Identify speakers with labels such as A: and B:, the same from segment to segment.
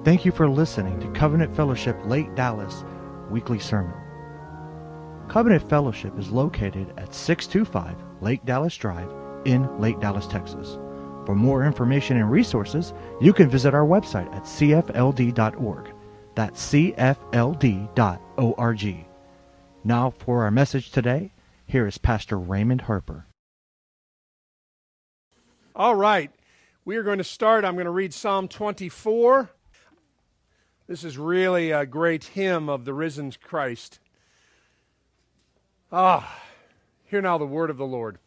A: Thank you for listening to Covenant Fellowship Lake Dallas Weekly Sermon. Covenant Fellowship is located at 625 Lake Dallas Drive in Lake Dallas, Texas. For more information and resources, you can visit our website at cfld.org. That's cfld.org. Now for our message today, here is Pastor Raymond Harper.
B: All right, we are going to start. I'm going to read Psalm 24. This is really a great hymn of the risen Christ. Hear now the word of the Lord.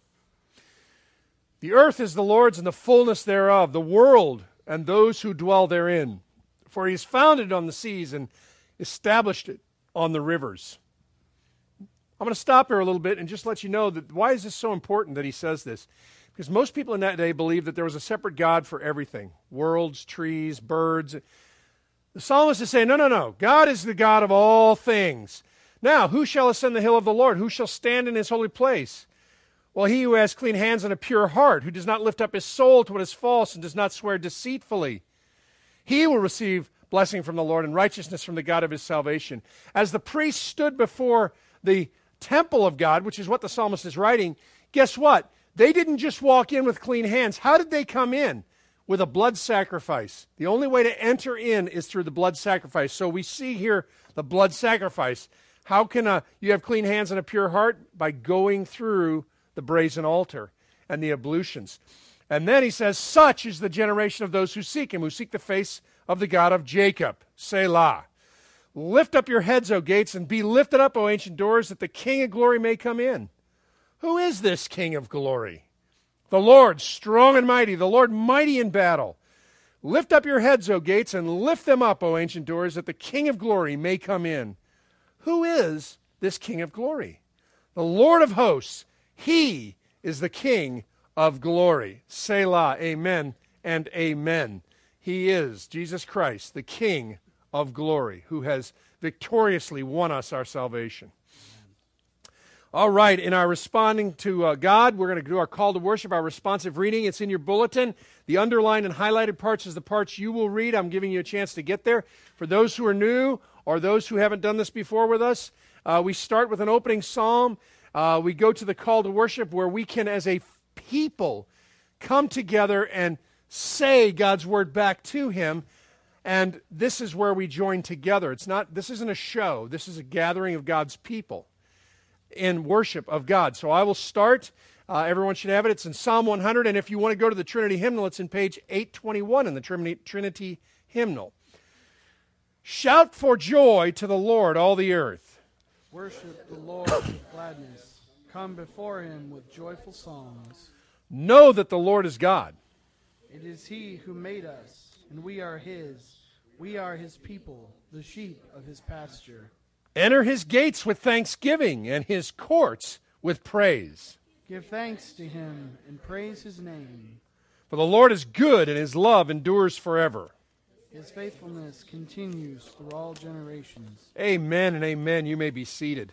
B: The earth is the Lord's and the fullness thereof, the world and those who dwell therein. For he has founded it on the seas and established it on the rivers. I'm going to stop here a little bit and just let you know that why is this so important that he says this? Because most people in that day believed that there was a separate God for everything. Worlds, trees, birds. The psalmist is saying, no. God is the God of all things. Now, who shall ascend the hill of the Lord? Who shall stand in his holy place? Well, he who has clean hands and a pure heart, who does not lift up his soul to what is false and does not swear deceitfully. He will receive blessing from the Lord and righteousness from the God of his salvation. As the priest stood before the temple of God, which is what the psalmist is writing, guess what? They didn't just walk in with clean hands. How did they come in? With a blood sacrifice. The only way to enter in is through the blood sacrifice. So we see here the blood sacrifice. How can you have clean hands and a pure heart? By going through the brazen altar and the ablutions. And then he says, such is the generation of those who seek him, who seek the face of the God of Jacob. Selah. Lift up your heads, O gates, and be lifted up, O ancient doors, that the King of glory may come in. Who is this King of glory? The Lord, strong and mighty, the Lord mighty in battle. Lift up your heads, O gates, and lift them up, O ancient doors, that the King of glory may come in. Who is this King of glory? The Lord of hosts. He is the King of glory. Selah, amen and amen. He is Jesus Christ, the King of glory, who has victoriously won us our salvation. All right, in our responding to God, we're going to do our call to worship, our responsive reading. It's in your bulletin. The underlined and highlighted parts is the parts you will read. I'm giving you a chance to get there. For those who are new or those who haven't done this before with us, we start with an opening psalm. We go to the call to worship where we can, as a people, come together and say God's word back to him. And this is where we join together. This isn't a show. This is a gathering of God's people in worship of God. So I will start. Everyone should have it. It's in Psalm 100. And if you want to go to the Trinity Hymnal, it's in page 821 in the Trinity Hymnal. Shout for joy to the Lord, all the earth.
C: Worship the Lord with gladness. Come before him with joyful songs.
B: Know that the Lord is God.
C: It is he who made us, and we are his. We are his people, the sheep of his pasture.
B: Enter his gates with thanksgiving and his courts with praise.
C: Give thanks to him and praise his name.
B: For the Lord is good and his love endures forever.
C: His faithfulness continues through all generations.
B: Amen and amen. You may be seated.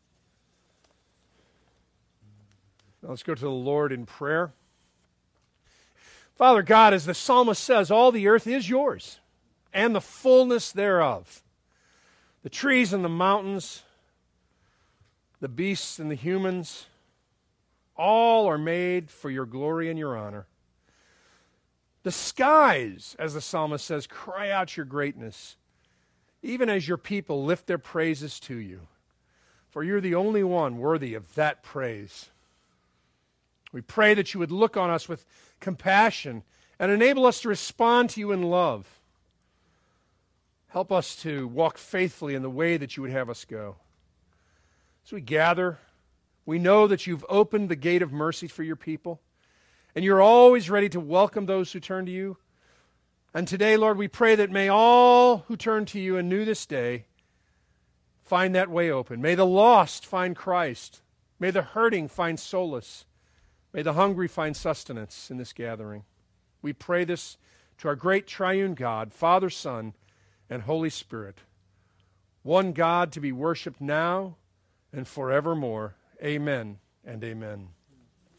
B: Now let's go to the Lord in prayer. Father God, as the psalmist says, all the earth is yours and the fullness thereof. The trees and the mountains, the beasts and the humans, all are made for your glory and your honor. The skies, as the psalmist says, cry out your greatness, even as your people lift their praises to you. For you're the only one worthy of that praise. We pray that you would look on us with compassion and enable us to respond to you in love. Help us to walk faithfully in the way that you would have us go. As we gather, we know that you've opened the gate of mercy for your people, and you're always ready to welcome those who turn to you. And today, Lord, we pray that may all who turn to you anew this day find that way open. May the lost find Christ. May the hurting find solace. May the hungry find sustenance in this gathering. We pray this to our great triune God, Father, Son, and Holy Spirit. One God to be worshiped now and forevermore. Amen and amen.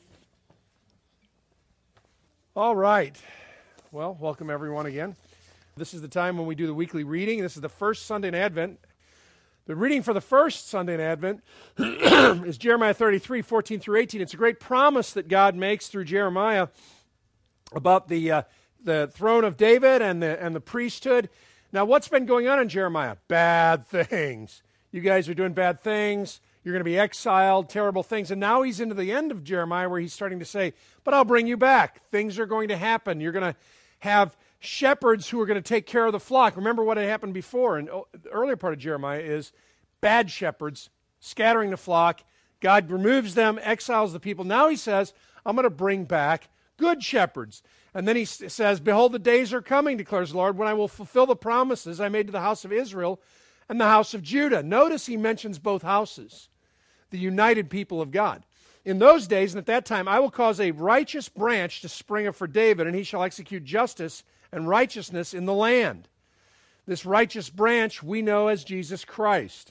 B: All right. Well, welcome everyone again. This is the time when we do the weekly reading. This is the first Sunday in Advent. The reading for the first Sunday in Advent is Jeremiah 33, 14 through 18. It's a great promise that God makes through Jeremiah about the throne of David and the priesthood. Now, what's been going on in Jeremiah? Bad things. You guys are doing bad things. You're going to be exiled, terrible things. And now he's into the end of Jeremiah where he's starting to say, but I'll bring you back. Things are going to happen. You're going to have shepherds who are going to take care of the flock. Remember what had happened before. And the earlier part of Jeremiah is bad shepherds scattering the flock. God removes them, exiles the people. Now he says, I'm going to bring back good shepherds. And then he says, behold, the days are coming, declares the Lord, when I will fulfill the promises I made to the house of Israel and the house of Judah. Notice he mentions both houses, the united people of God. In those days and at that time, I will cause a righteous branch to spring up for David, and he shall execute justice and righteousness in the land. This righteous branch we know as Jesus Christ.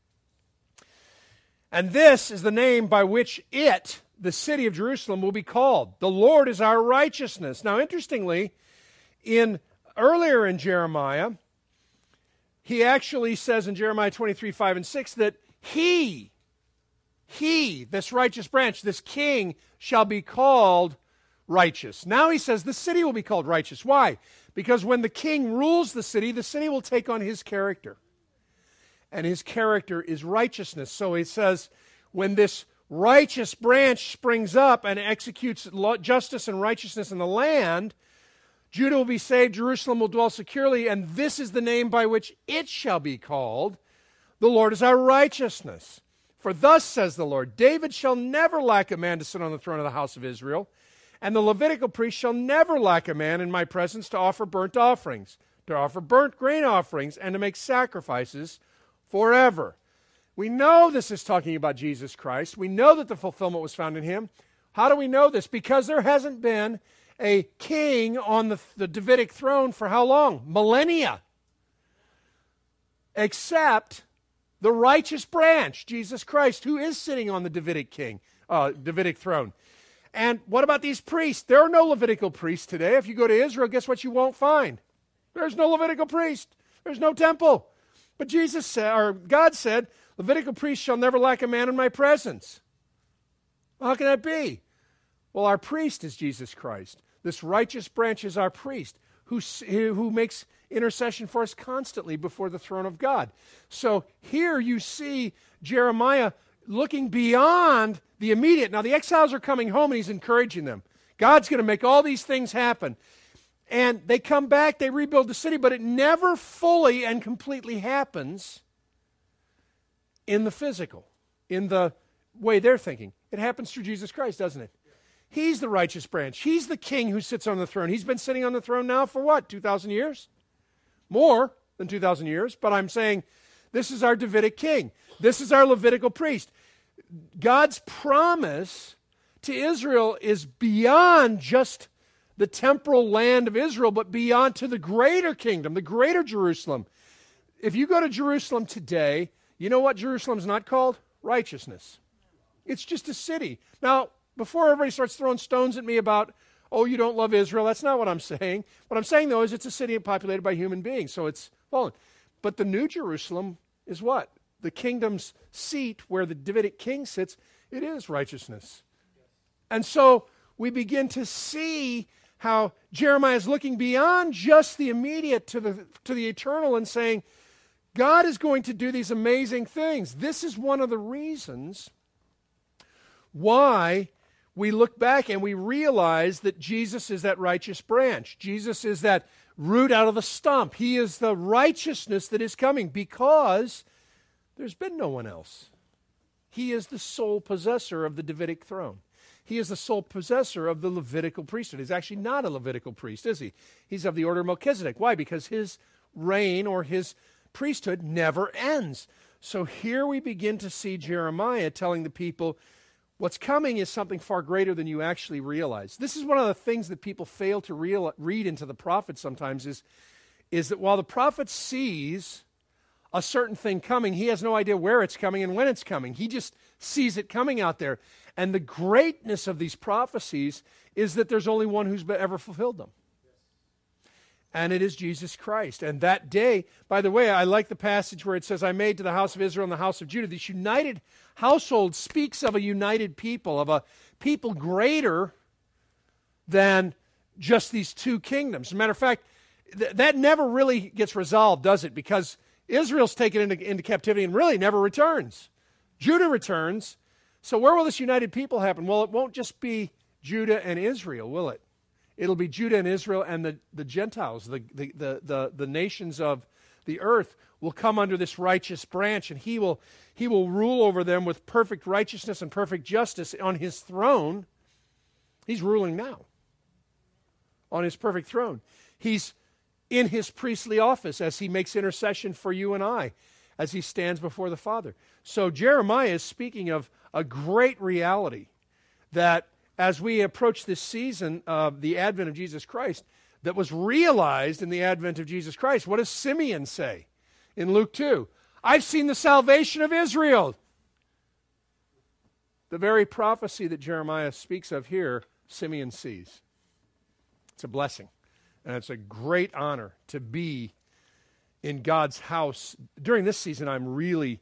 B: And this is the name by which it, the city of Jerusalem, will be called. The Lord is our righteousness. Now, interestingly, earlier in Jeremiah, he actually says in Jeremiah 23, 5 and 6, that he, this righteous branch, this king, shall be called righteous. Now he says the city will be called righteous. Why? Because when the king rules the city will take on his character. And his character is righteousness. So he says, when this righteous branch springs up and executes justice and righteousness in the land, Judah will be saved, Jerusalem will dwell securely, and this is the name by which it shall be called. The Lord is our righteousness. For thus says the Lord, David shall never lack a man to sit on the throne of the house of Israel, and the Levitical priest shall never lack a man in my presence to offer burnt offerings, to offer burnt grain offerings, and to make sacrifices forever. We know this is talking about Jesus Christ. We know that the fulfillment was found in him. How do we know this? Because there hasn't been a king on the Davidic throne for how long? Millennia. Except the righteous branch, Jesus Christ, who is sitting on the Davidic throne. And what about these priests? There are no Levitical priests today. If you go to Israel, guess what you won't find? There's no Levitical priest. There's no temple. But God said, Levitical priests shall never lack a man in my presence. Well, how can that be? Well, our priest is Jesus Christ. This righteous branch is our priest who makes intercession for us constantly before the throne of God. So here you see Jeremiah looking beyond the immediate. Now the exiles are coming home and he's encouraging them. God's going to make all these things happen. And they come back, they rebuild the city, but it never fully and completely happens in the physical, in the way they're thinking. It happens through Jesus Christ, doesn't it? He's the righteous branch. He's the king who sits on the throne. He's been sitting on the throne now for what, 2,000 years? More than 2,000 years, but I'm saying this is our Davidic king. This is our Levitical priest. God's promise to Israel is beyond just the temporal land of Israel, but beyond to the greater kingdom, the greater Jerusalem. If you go to Jerusalem today, you know what Jerusalem's not called? Righteousness. It's just a city. Now, before everybody starts throwing stones at me about, oh, you don't love Israel, that's not what I'm saying. What I'm saying, though, is it's a city populated by human beings, so it's fallen. But the New Jerusalem is what? The kingdom's seat where the Davidic king sits, it is righteousness. And so we begin to see how Jeremiah is looking beyond just the immediate to the eternal and saying, God is going to do these amazing things. This is one of the reasons why we look back and we realize that Jesus is that righteous branch. Jesus is that root out of the stump. He is the righteousness that is coming because there's been no one else. He is the sole possessor of the Davidic throne. He is the sole possessor of the Levitical priesthood. He's actually not a Levitical priest, is he? He's of the order of Melchizedek. Why? Because his reign or his priesthood never ends. So here we begin to see Jeremiah telling the people, what's coming is something far greater than you actually realize. This is one of the things that people fail to read into the prophet sometimes is that while the prophet sees a certain thing coming, he has no idea where it's coming and when it's coming. He just sees it coming out there. And the greatness of these prophecies is that there's only one who's ever fulfilled them. and it is Jesus Christ. And that day, by the way, I like the passage where it says, I made to the house of Israel and the house of Judah. This united household speaks of a united people, of a people greater than just these two kingdoms. As a matter of fact, that never really gets resolved, does it? Because Israel's taken into captivity and really never returns. Judah returns. So where will this united people happen? Well, it won't just be Judah and Israel, will it? It'll be Judah and Israel and the Gentiles, the nations of the earth will come under this righteous branch, and he will rule over them with perfect righteousness and perfect justice on his throne. He's ruling now on his perfect throne. He's in his priestly office as he makes intercession for you and I, as he stands before the Father. So Jeremiah is speaking of a great reality that as we approach this season of the advent of Jesus Christ, that was realized in the advent of Jesus Christ. What does Simeon say in Luke 2? I've seen the salvation of Israel. The very prophecy that Jeremiah speaks of here, Simeon sees. It's a blessing, and it's a great honor to be in God's house. During this season, I'm really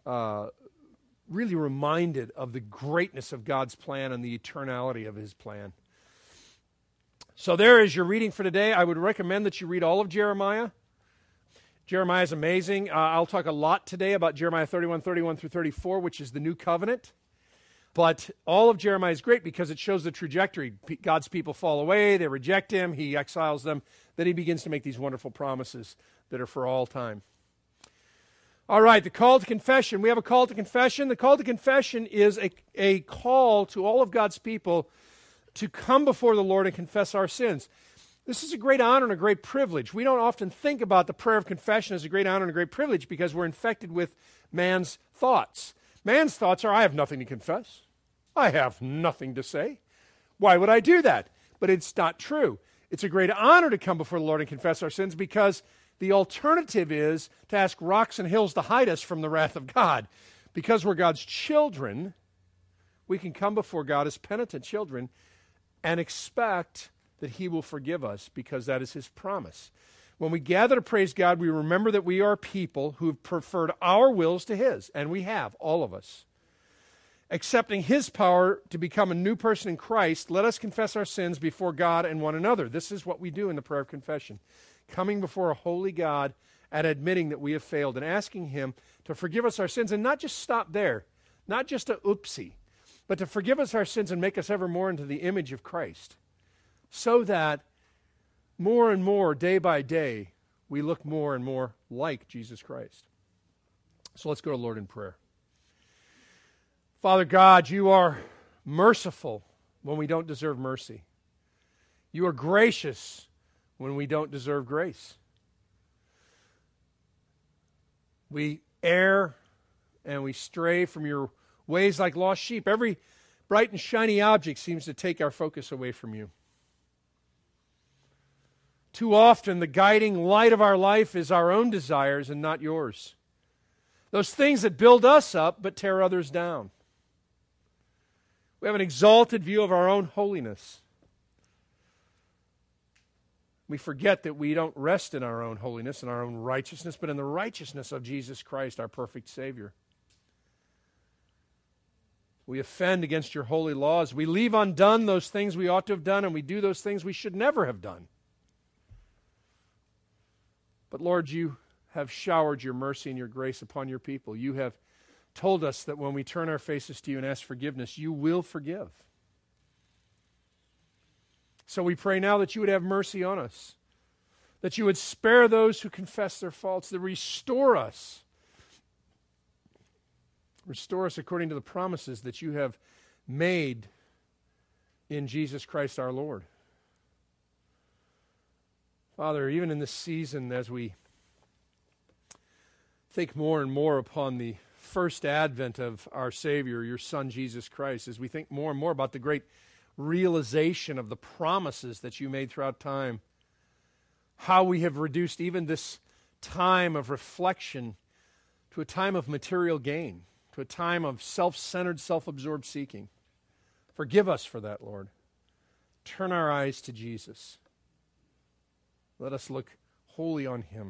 B: reminded of the greatness of God's plan and the eternality of his plan. So there is your reading for today. I would recommend that you read all of Jeremiah. Jeremiah is amazing. I'll talk a lot today about Jeremiah 31 through 34, which is the new covenant. But all of Jeremiah is great because it shows the trajectory. God's people fall away, they reject him, he exiles them. Then he begins to make these wonderful promises that are for all time. All right, the call to confession. We have a call to confession. The call to confession is a call to all of God's people to come before the Lord and confess our sins. This is a great honor and a great privilege. We don't often think about the prayer of confession as a great honor and a great privilege because we're infected with man's thoughts. Man's thoughts are, I have nothing to confess. I have nothing to say. Why would I do that? But it's not true. It's a great honor to come before the Lord and confess our sins because the alternative is to ask rocks and hills to hide us from the wrath of God. Because we're God's children, we can come before God as penitent children and expect that he will forgive us because that is his promise. When we gather to praise God, we remember that we are people who have preferred our wills to his, and we have, all of us. Accepting his power to become a new person in Christ, let us confess our sins before God and one another. This is what we do in the prayer of confession. Coming before a holy God and admitting that we have failed and asking him to forgive us our sins and not just stop there, not just a oopsie, but to forgive us our sins and make us ever more into the image of Christ so that more and more, day by day, we look more and more like Jesus Christ. So let's go to the Lord in prayer. Father God, you are merciful when we don't deserve mercy. You are gracious when we don't deserve grace. We err and we stray from your ways like lost sheep. Every bright and shiny object seems to take our focus away from you. Too often, the guiding light of our life is our own desires and not yours. Those things that build us up but tear others down. We have an exalted view of our own holiness. We forget that we don't rest in our own holiness and our own righteousness, but in the righteousness of Jesus Christ, our perfect Savior. We offend against your holy laws. We leave undone those things we ought to have done, and we do those things we should never have done. But Lord, you have showered your mercy and your grace upon your people. You have told us that when we turn our faces to you and ask forgiveness, you will forgive. So we pray now that you would have mercy on us, that you would spare those who confess their faults, that restore us. Restore us according to the promises that you have made in Jesus Christ our Lord. Father, even in this season, as we think more and more upon the first advent of our Savior, your Son, Jesus Christ, as we think more and more about the great realization of the promises that you made throughout time, how we have reduced even this time of reflection to a time of material gain, to a time of self-centered, self-absorbed seeking. Forgive us for that, Lord. Turn our eyes to Jesus. Let us look wholly on him.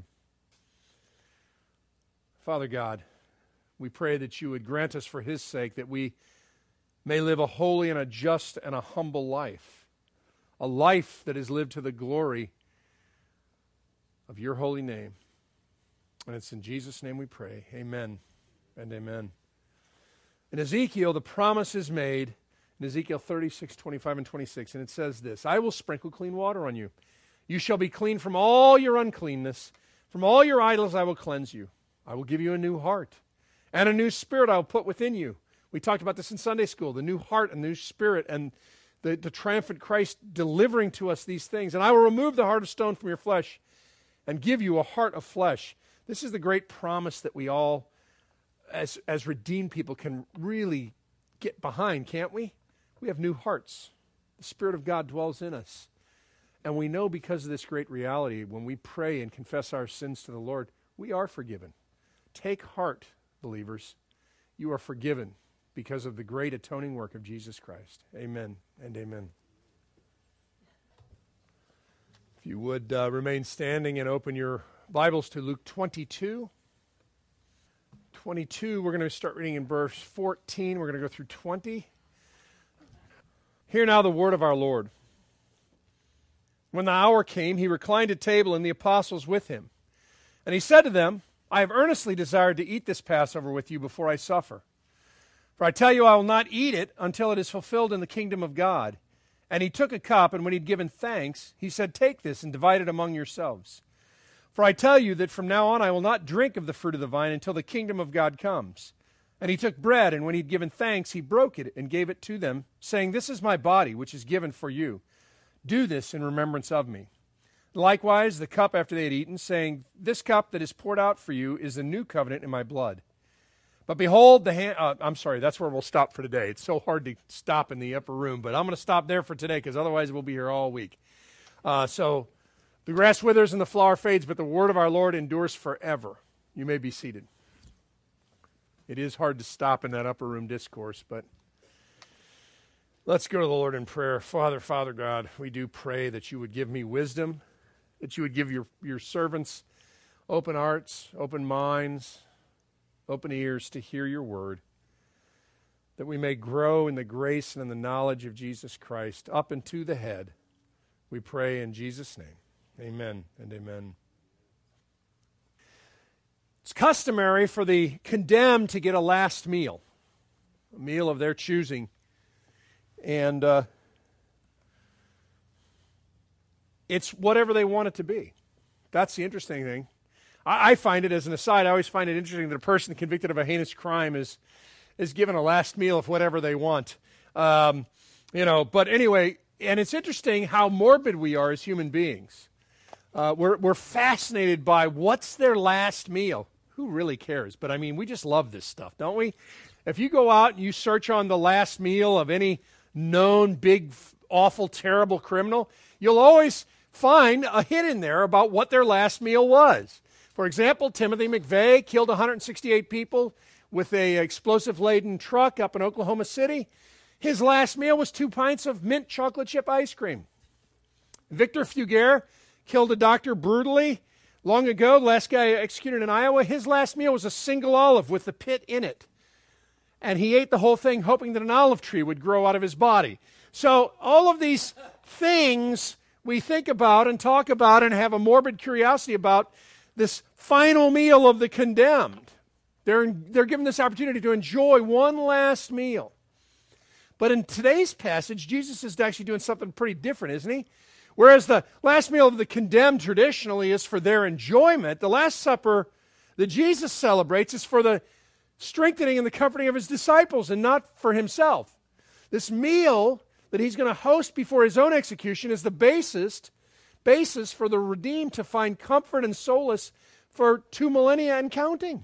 B: Father God, we pray that you would grant us for his sake that we may live a holy and a just and a humble life, a life that is lived to the glory of your holy name. And it's in Jesus' name we pray. Amen and amen. In Ezekiel, the promise is made in Ezekiel 36, 25 and 26, and it says this, I will sprinkle clean water on you. You shall be clean from all your uncleanness. From all your idols I will cleanse you. I will give you a new heart, and a new spirit I will put within you. We talked about this in Sunday school, the new heart and new spirit, and the triumphant Christ delivering to us these things. And I will remove the heart of stone from your flesh and give you a heart of flesh. This is the great promise that we all, as redeemed people, can really get behind, can't we? We have new hearts. The Spirit of God dwells in us. And we know because of this great reality, when we pray and confess our sins to the Lord, we are forgiven. Take heart, believers. You are forgiven because of the great atoning work of Jesus Christ. Amen and amen. If you would remain standing and open your Bibles to Luke 22. 22, we're going to start reading in verse 14. We're going to go through 20. Hear now the word of our Lord. When the hour came, he reclined at table and the apostles with him. And he said to them, I have earnestly desired to eat this Passover with you before I suffer. For I tell you, I will not eat it until it is fulfilled in the kingdom of God. And he took a cup, and when he had given thanks, he said, Take this and divide it among yourselves. For I tell you that from now on I will not drink of the fruit of the vine until the kingdom of God comes. And he took bread, and when he had given thanks, he broke it and gave it to them, saying, This is my body, which is given for you. Do this in remembrance of me. Likewise, the cup after they had eaten, saying, This cup that is poured out for you is the new covenant in my blood. But behold, that's where we'll stop for today. It's so hard to stop in the upper room, but I'm going to stop there for today because otherwise we'll be here all week. So the grass withers and the flower fades, but the word of our Lord endures forever. You may be seated. It is hard to stop in that upper room discourse, but let's go to the Lord in prayer. Father God, we do pray that you would give me wisdom, that you would give your servants open hearts, open minds, open ears to hear your word, that we may grow in the grace and in the knowledge of Jesus Christ up into the head. We pray in Jesus' name. Amen and amen. It's customary for the condemned to get a last meal, a meal of their choosing. And it's whatever they want it to be. That's the interesting thing. I find it, as an aside, I always find it interesting that a person convicted of a heinous crime is given a last meal of whatever they want. But anyway, and it's interesting how morbid we are as human beings. We're fascinated by what's their last meal. Who really cares? But I mean, we just love this stuff, don't we? If you go out and you search on the last meal of any known big, awful, terrible criminal, you'll always find a hint in there about what their last meal was. For example, Timothy McVeigh killed 168 people with an explosive-laden truck up in Oklahoma City. His last meal was 2 pints of mint chocolate chip ice cream. Victor Fugere killed a doctor brutally long ago. The last guy executed in Iowa. His last meal was a single olive with the pit in it. And he ate the whole thing hoping that an olive tree would grow out of his body. So all of these things we think about and talk about and have a morbid curiosity about this final meal of the condemned. They're given this opportunity to enjoy one last meal. But in today's passage, Jesus is actually doing something pretty different, isn't he? Whereas the last meal of the condemned traditionally is for their enjoyment, the Last Supper that Jesus celebrates is for the strengthening and the comforting of his disciples and not for himself. This meal that he's going to host before his own execution is the basis for the redeemed to find comfort and solace for 2 millennia and counting.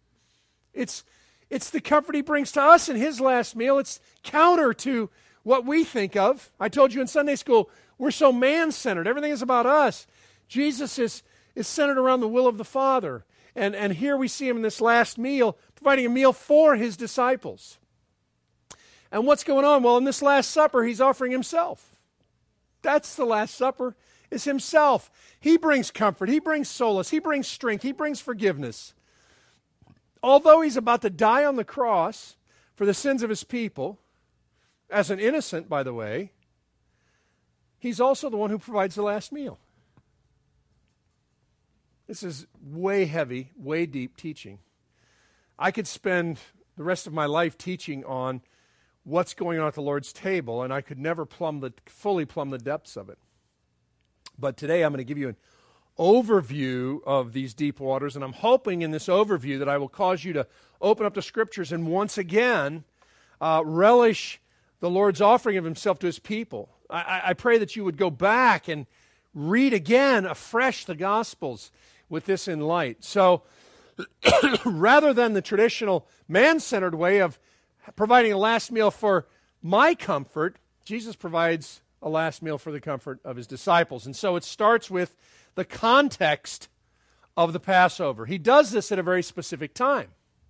B: It's the comfort he brings to us in his last meal. It's counter to what we think of. I told you in Sunday school, we're so man-centered. Everything is about us. Jesus is centered around the will of the Father. And here we see him in this last meal, providing a meal for his disciples. And what's going on? Well, in this Last Supper, he's offering himself. That's the Last Supper. is himself. He brings comfort. He brings solace. He brings strength. He brings forgiveness. Although he's about to die on the cross for the sins of his people, as an innocent, by the way, he's also the one who provides the last meal. This is way heavy, way deep teaching. I could spend the rest of my life teaching on what's going on at the Lord's table, and I could never fully plumb the depths of it. But today I'm going to give you an overview of these deep waters, and I'm hoping in this overview that I will cause you to open up the Scriptures and once again relish the Lord's offering of himself to his people. I pray that you would go back and read again afresh the Gospels with this in light. So rather than the traditional man-centered way of providing a last meal for my comfort, Jesus provides a last meal for the comfort of his disciples. And so it starts with the context of the Passover. He does this at a very specific time.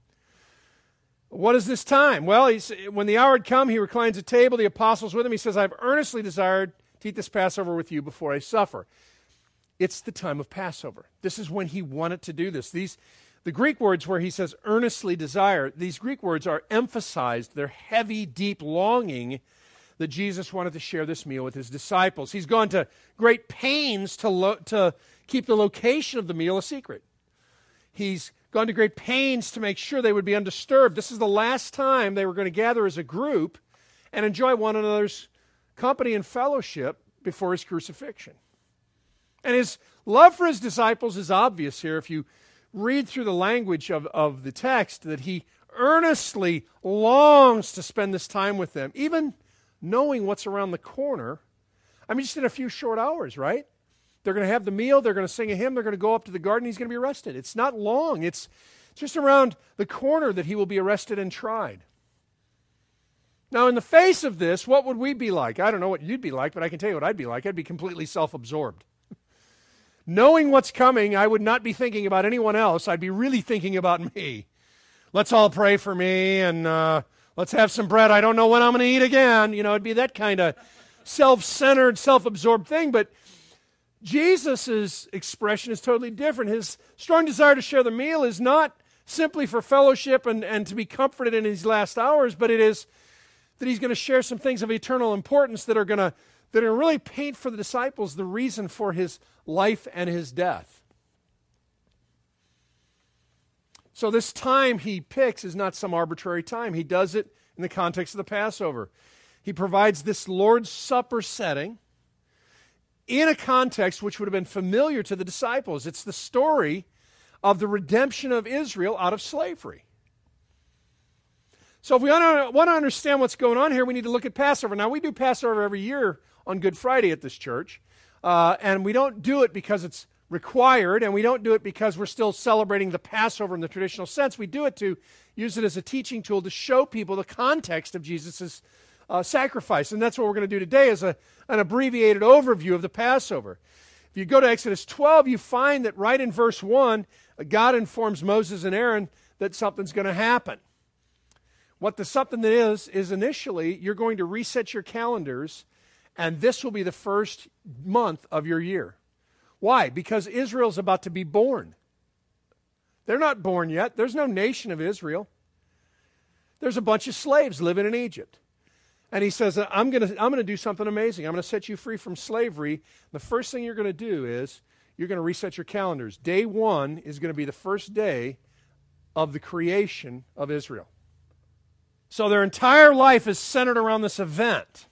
B: What is this time? Well, when the hour had come, he reclines at table, the apostles with him. He says, I've earnestly desired to eat this Passover with you before I suffer. It's the time of Passover. This is when he wanted to do this. The Greek words where he says earnestly desire, these Greek words are emphasized. They're heavy, deep longing that Jesus wanted to share this meal with his disciples. He's gone to great pains to keep the location of the meal a secret. He's gone to great pains to make sure they would be undisturbed. This is the last time they were going to gather as a group and enjoy one another's company and fellowship before his crucifixion. And his love for his disciples is obvious here. If you read through the language of the text, that he earnestly longs to spend this time with them, even knowing what's around the corner. I mean, just in a few short hours, right? They're going to have the meal, they're going to sing a hymn, they're going to go up to the garden, he's going to be arrested. It's not long. It's just around the corner that he will be arrested and tried. Now, in the face of this, what would we be like? I don't know what you'd be like, but I can tell you what I'd be like. I'd be completely self-absorbed. Knowing what's coming, I would not be thinking about anyone else. I'd be really thinking about me. Let's all pray for me, and let's have some bread. I don't know when I'm going to eat again. You know, it'd be that kind of self-centered, self-absorbed thing. But Jesus' expression is totally different. His strong desire to share the meal is not simply for fellowship and to be comforted in his last hours, but it is that he's going to share some things of eternal importance that are going to really paint for the disciples the reason for his life and his death. So this time he picks is not some arbitrary time. He does it in the context of the Passover. He provides this Lord's Supper setting in a context which would have been familiar to the disciples. It's the story of the redemption of Israel out of slavery. So if we want to understand what's going on here, we need to look at Passover. Now, we do Passover every year on Good Friday at this church, and we don't do it because it's required, and we don't do it because we're still celebrating the Passover in the traditional sense. We do it to use it as a teaching tool to show people the context of Jesus' sacrifice, and that's what we're going to do today is an abbreviated overview of the Passover. If you go to Exodus 12, you find that right in verse 1, God informs Moses and Aaron that something's going to happen. What the something that is initially, you're going to reset your calendars, and this will be the first month of your year. Why? Because Israel's about to be born. They're not born yet. There's no nation of Israel. There's a bunch of slaves living in Egypt. And he says, I'm going to do something amazing. I'm going to set you free from slavery. The first thing you're going to do is you're going to reset your calendars. Day 1 is going to be the first day of the creation of Israel. So their entire life is centered around this event.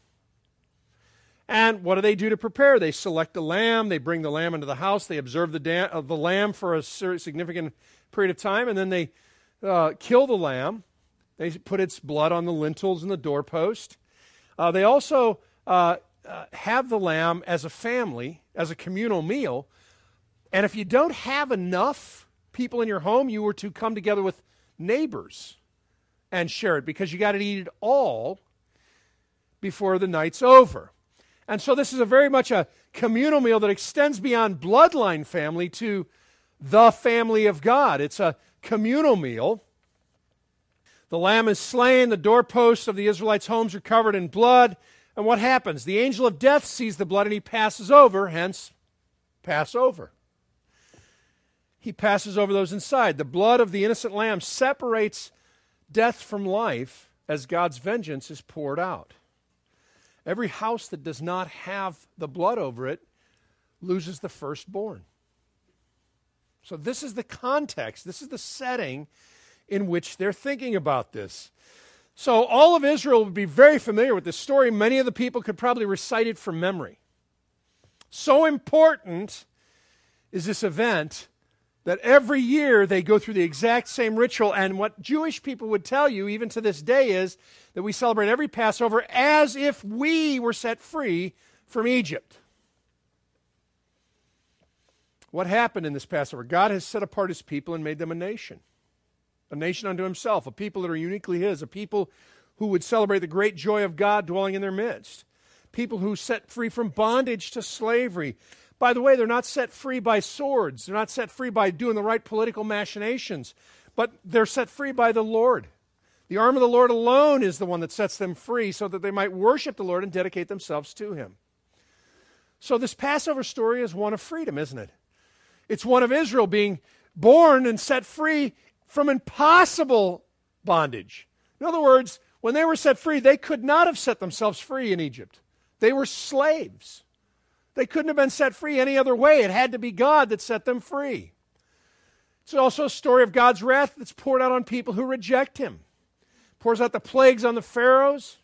B: And what do they do to prepare? They select a lamb. They bring the lamb into the house. They observe the lamb for a significant period of time, and then they kill the lamb. They put its blood on the lintels and the doorpost. They also have the lamb as a family, as a communal meal. And if you don't have enough people in your home, you were to come together with neighbors and share it, because you got to eat it all before the night's over. And so this is very much a communal meal that extends beyond bloodline family to the family of God. It's a communal meal. The lamb is slain, the doorposts of the Israelites' homes are covered in blood, and what happens? The angel of death sees the blood and he passes over, hence pass over. He passes over those inside. The blood of the innocent lamb separates death from life as God's vengeance is poured out. Every house that does not have the blood over it loses the firstborn. So this is the context, this is the setting in which they're thinking about this. So all of Israel would be very familiar with this story. Many of the people could probably recite it from memory. So important is this event that every year they go through the exact same ritual. And what Jewish people would tell you, even to this day, is that we celebrate every Passover as if we were set free from Egypt. What happened in this Passover? God has set apart his people and made them a nation unto himself, a people that are uniquely his, a people who would celebrate the great joy of God dwelling in their midst, people who set free from bondage to slavery. By the way, they're not set free by swords. They're not set free by doing the right political machinations, but they're set free by the Lord. The arm of the Lord alone is the one that sets them free so that they might worship the Lord and dedicate themselves to him. So this Passover story is one of freedom, isn't it? It's one of Israel being born and set free from impossible bondage. In other words, when they were set free, they could not have set themselves free in Egypt. They were slaves. They couldn't have been set free any other way. It had to be God that set them free. It's also a story of God's wrath that's poured out on people who reject him. Pours out the plagues on the pharaohs.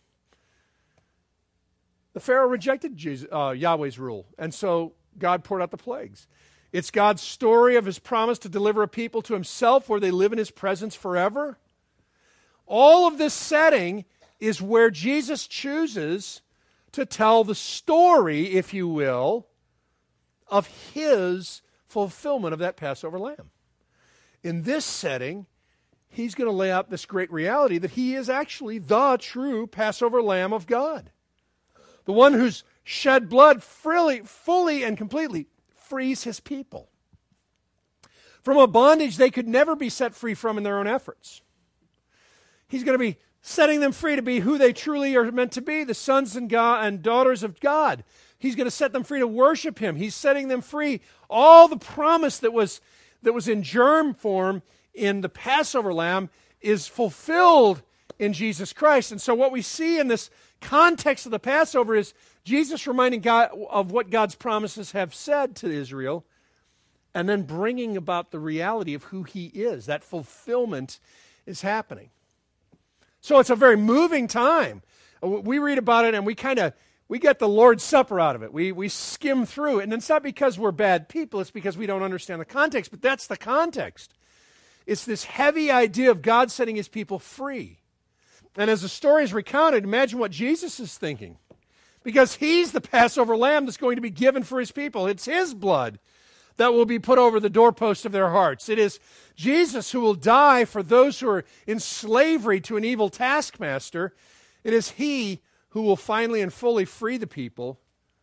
B: The Pharaoh rejected Yahweh's rule, and so God poured out the plagues. It's God's story of his promise to deliver a people to himself where they live in his presence forever. All of this setting is where Jesus chooses to tell the story, if you will, of his fulfillment of that Passover lamb. In this setting, he's going to lay out this great reality that he is actually the true Passover lamb of God. The one who's shed blood fully and completely frees his people from a bondage they could never be set free from in their own efforts. He's going to be setting them free to be who they truly are meant to be, the sons and daughters of God. He's going to set them free to worship him. He's setting them free. All the promise that was in germ form in the Passover lamb is fulfilled in Jesus Christ. And so what we see in this context of the Passover is Jesus reminding God of what God's promises have said to Israel, and then bringing about the reality of who he is. That fulfillment is happening. So it's a very moving time. We read about it and we get the Lord's Supper out of it. We skim through it. And it's not because we're bad people. It's because we don't understand the context. But that's the context. It's this heavy idea of God setting his people free. And as the story is recounted, imagine what Jesus is thinking. Because he's the Passover lamb that's going to be given for his people. It's his blood that will be put over the doorpost of their hearts. It is Jesus who will die for those who are in slavery to an evil taskmaster. It is he who will finally and fully free the people.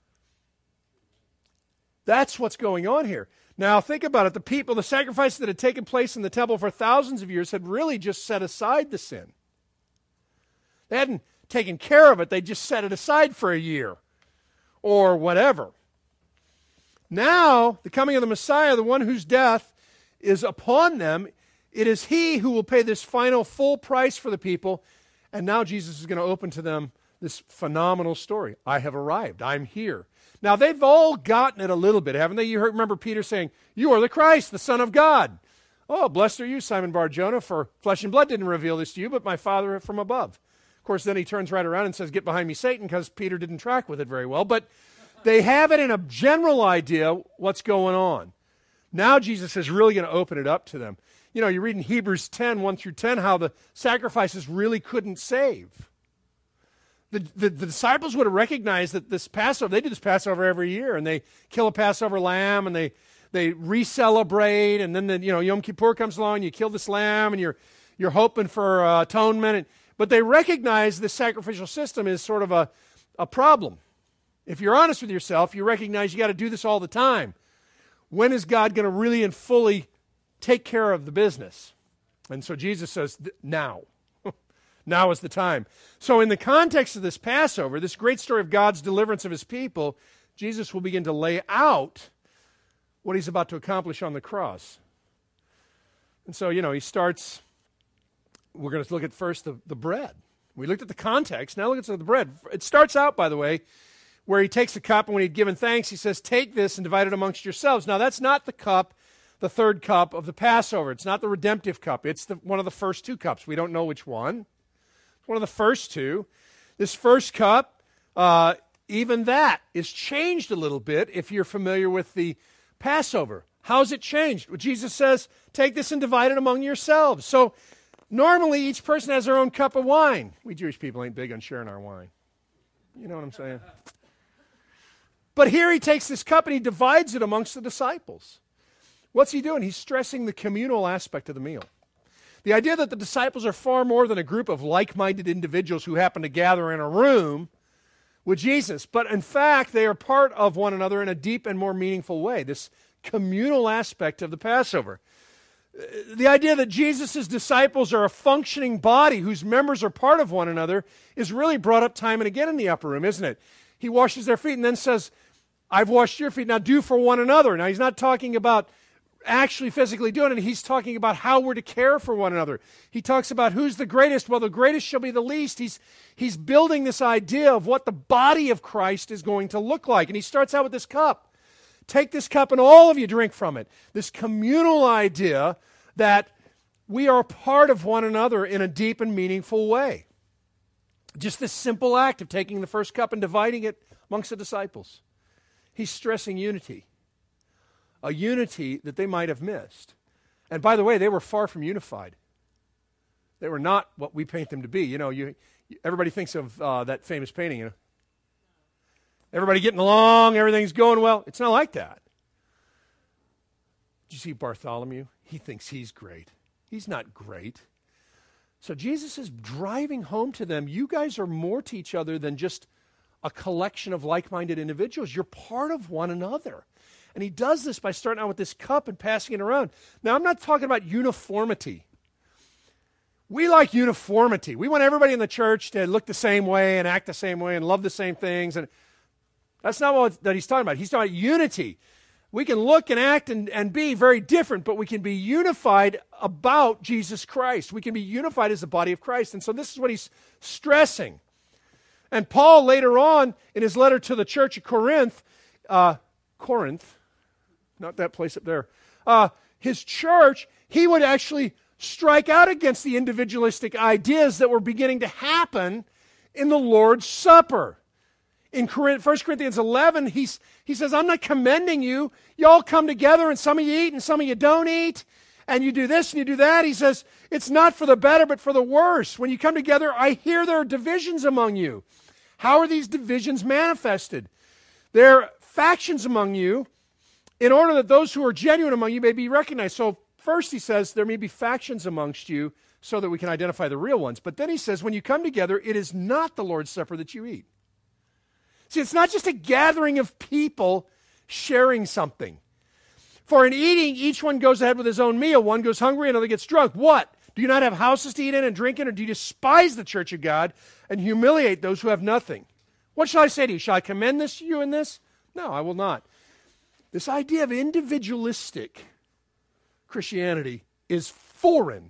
B: That's what's going on here. Now think about it. The sacrifices that had taken place in the temple for thousands of years had really just set aside the sin. They hadn't taken care of it. They just set it aside for a year or whatever. Now, the coming of the Messiah, the one whose death is upon them, it is he who will pay this final full price for the people. And now Jesus is going to open to them this phenomenal story. I have arrived. I'm here. Now, they've all gotten it a little bit, haven't they? You remember Peter saying, "You are the Christ, the Son of God." "Oh, blessed are you, Simon Bar-Jonah, for flesh and blood didn't reveal this to you, but my Father from above." Of course, then he turns right around and says, "Get behind me, Satan," because Peter didn't track with it very well. But they have it in a general idea what's going on. Now Jesus is really going to open it up to them. You know, you read in Hebrews 10, 1 through 10, how the sacrifices really couldn't save. The disciples would have recognized that this Passover, they do this Passover every year, and they kill a Passover lamb, and they re-celebrate, and then Yom Kippur comes along, you kill this lamb, and you're hoping for atonement. But they recognize the sacrificial system is sort of a problem. If you're honest with yourself, you recognize you got to do this all the time. When is God going to really and fully take care of the business? And so Jesus says, now. Now is the time. So in the context of this Passover, this great story of God's deliverance of his people, Jesus will begin to lay out what he's about to accomplish on the cross. And so, he starts, we're going to look at first the bread. We looked at the context, now look at the bread. It starts out, by the way, where he takes a cup, and when he'd given thanks, he says, take this and divide it amongst yourselves. Now, that's not the cup, the third cup of the Passover. It's not the redemptive cup. It's one of the first two cups. We don't know which one. It's one of the first two. This first cup, even that is changed a little bit if you're familiar with the Passover. How's it changed? Well, Jesus says, take this and divide it among yourselves. So normally each person has their own cup of wine. We Jewish people ain't big on sharing our wine. You know what I'm saying? But here he takes this cup and he divides it amongst the disciples. What's he doing? He's stressing the communal aspect of the meal. The idea that the disciples are far more than a group of like-minded individuals who happen to gather in a room with Jesus, but in fact, they are part of one another in a deep and more meaningful way, this communal aspect of the Passover. The idea that Jesus' disciples are a functioning body whose members are part of one another is really brought up time and again in the upper room, isn't it? He washes their feet and then says, I've washed your feet, now do for one another. Now, he's not talking about actually physically doing it. He's talking about how we're to care for one another. He talks about who's the greatest. Well, the greatest shall be the least. He's building this idea of what the body of Christ is going to look like. And he starts out with this cup. Take this cup and all of you drink from it. This communal idea that we are part of one another in a deep and meaningful way. Just this simple act of taking the first cup and dividing it amongst the disciples. He's stressing unity. A unity that they might have missed. And by the way, they were far from unified. They were not what we paint them to be. Everybody thinks of that famous painting, Everybody getting along, everything's going well. It's not like that. Did you see Bartholomew? He thinks he's great. He's not great. So Jesus is driving home to them, you guys are more to each other than just a collection of like-minded individuals. You're part of one another. And he does this by starting out with this cup and passing it around. Now, I'm not talking about uniformity. We like uniformity. We want everybody in the church to look the same way and act the same way and love the same things. And that's not what that he's talking about. He's talking about unity. We can look and act and be very different, but we can be unified about Jesus Christ. We can be unified as the body of Christ. And so this is what he's stressing. And Paul later on in his letter to the church of Corinth, not that place up there, his church, he would actually strike out against the individualistic ideas that were beginning to happen in the Lord's Supper. In 1 Corinthians 11, he says, I'm not commending you. You all come together and some of you eat and some of you don't eat. And you do this and you do that. He says, it's not for the better but for the worse. When you come together, I hear there are divisions among you. How are these divisions manifested? There are factions among you in order that those who are genuine among you may be recognized. So first he says there may be factions amongst you so that we can identify the real ones. But then he says when you come together, it is not the Lord's Supper that you eat. See, it's not just a gathering of people sharing something. For in eating, each one goes ahead with his own meal. One goes hungry, another gets drunk. What? Do you not have houses to eat in and drink in, or do you despise the church of God and humiliate those who have nothing? What shall I say to you? Shall I commend you in this? No, I will not. This idea of individualistic Christianity is foreign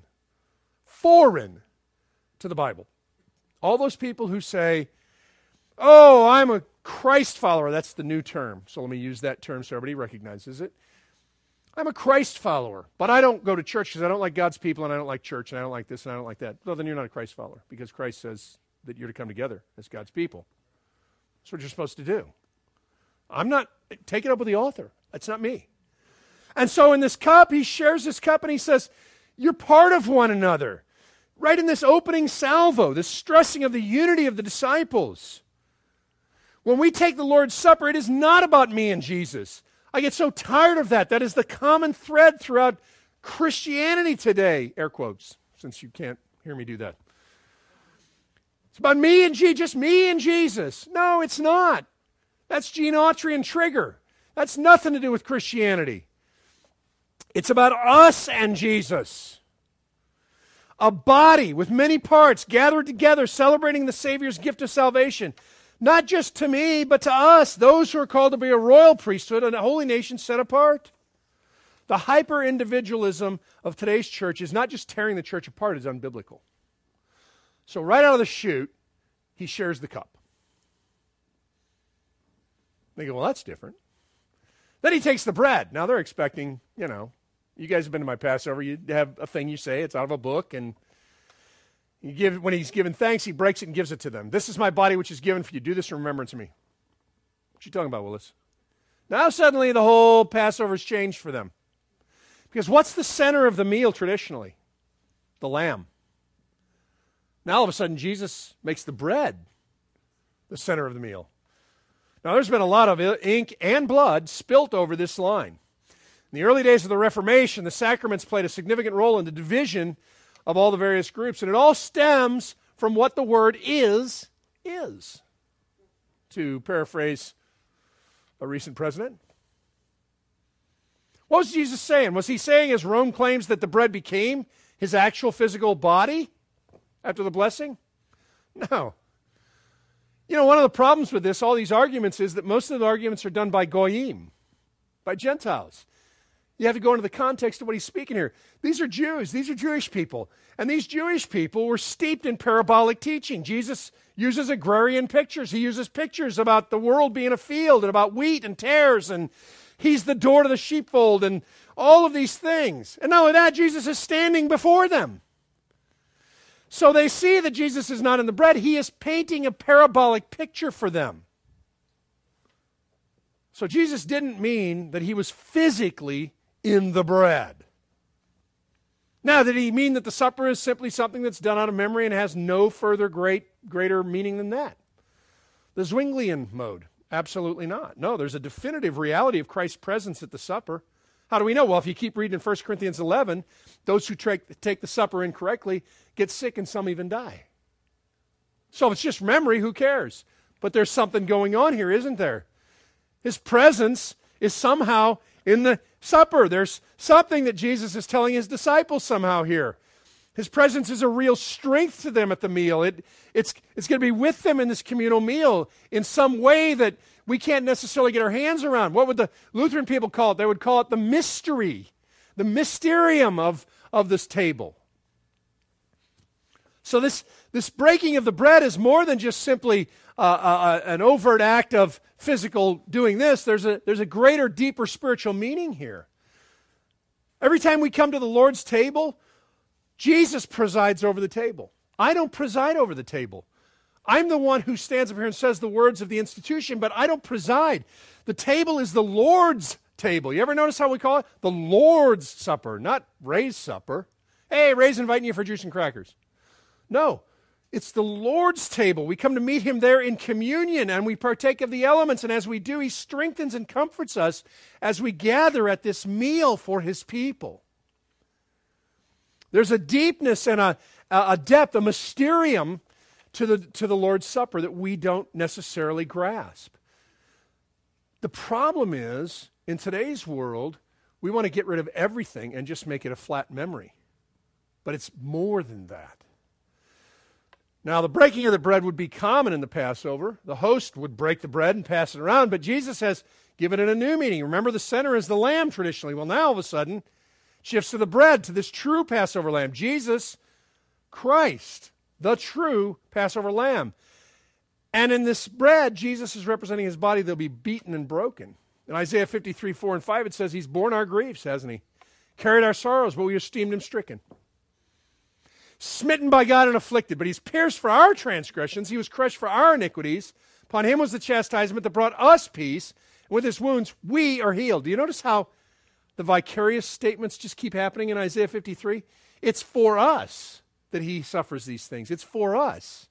B: to the Bible. All those people who say, oh, I'm a Christ follower. That's the new term. So let me use that term so everybody recognizes it. I'm a Christ follower, but I don't go to church because I don't like God's people and I don't like church and I don't like this and I don't like that. Well, then you're not a Christ follower because Christ says that you're to come together as God's people. That's what you're supposed to do. I'm not, take it up with the author. That's not me. And so in this cup, he shares this cup and he says, you're part of one another. Right in this opening salvo, this stressing of the unity of the disciples. When we take the Lord's Supper, it is not about me and Jesus. I get so tired of that. That is the common thread throughout Christianity today. Air quotes, since you can't hear me do that. It's about me and just me and Jesus. No, it's not. That's Gene Autry and Trigger. That's nothing to do with Christianity. It's about us and Jesus. A body with many parts gathered together, celebrating the Savior's gift of salvation. Not just to me, but to us, those who are called to be a royal priesthood and a holy nation set apart. The hyper-individualism of today's church is not just tearing the church apart, it's unbiblical. So right out of the chute, he shares the cup. They go, well, that's different. Then he takes the bread. Now they're expecting, you guys have been to my Passover, you have a thing you say, it's out of a book, and when he's given thanks, he breaks it and gives it to them. This is my body which is given for you. Do this in remembrance of me. What you talking about, Willis? Now suddenly the whole Passover's changed for them. Because what's the center of the meal traditionally? The lamb. Now all of a sudden Jesus makes the bread the center of the meal. Now there's been a lot of ink and blood spilt over this line. In the early days of the Reformation, the sacraments played a significant role in the division of all the various groups, and it all stems from what the word is. To paraphrase a recent president. What was Jesus saying? Was he saying, as Rome claims, that the bread became his actual physical body after the blessing? No. One of the problems with this, all these arguments, is that most of the arguments are done by goyim, by Gentiles. You have to go into the context of what he's speaking here. These are Jews. These are Jewish people. And these Jewish people were steeped in parabolic teaching. Jesus uses agrarian pictures. He uses pictures about the world being a field and about wheat and tares, and he's the door to the sheepfold and all of these things. And not only that, Jesus is standing before them. So they see that Jesus is not in the bread. He is painting a parabolic picture for them. So Jesus didn't mean that he was physically in the bread. Now, did he mean that the supper is simply something that's done out of memory and has no further greater meaning than that? The Zwinglian mode? Absolutely not. No, there's a definitive reality of Christ's presence at the supper. How do we know? Well, if you keep reading in 1 Corinthians 11, those who take the supper incorrectly get sick and some even die. So if it's just memory, who cares? But there's something going on here, isn't there? His presence is somehow in the supper. There's something that Jesus is telling his disciples somehow here. His presence is a real strength to them at the meal. It's going to be with them in this communal meal in some way that we can't necessarily get our hands around. What would the Lutheran people call it? They would call it the mystery, the mysterium of this table. So this breaking of the bread is more than just simply an overt act of physical doing this. There's a greater, deeper spiritual meaning here. Every time we come to the Lord's table, Jesus presides over the table. I don't preside over the table. I'm the one who stands up here and says the words of the institution, but I don't preside. The table is the Lord's table. You ever notice how we call it? The Lord's Supper, not Ray's Supper. Hey, Ray's inviting you for juice and crackers. No, it's the Lord's table. We come to meet him there in communion, and we partake of the elements, and as we do, he strengthens and comforts us as we gather at this meal for his people. There's a deepness and a depth, a mysterium to the Lord's Supper that we don't necessarily grasp. The problem is, in today's world, we want to get rid of everything and just make it a flat memory. But it's more than that. Now, the breaking of the bread would be common in the Passover. The host would break the bread and pass it around, but Jesus has given it a new meaning. Remember, the center is the lamb traditionally. Well, now all of a sudden, shifts to the bread, to this true Passover lamb. Jesus Christ, the true Passover lamb. And in this bread, Jesus is representing his body that'll be beaten and broken. In Isaiah 53, 4 and 5, it says he's borne our griefs, hasn't he? Carried our sorrows, but we esteemed him stricken. Smitten by God and afflicted, but he's pierced for our transgressions. He was crushed for our iniquities. Upon him was the chastisement that brought us peace. And with his wounds, we are healed. Do you notice how the vicarious statements just keep happening in Isaiah 53? It's for us that he suffers these things. It's for us.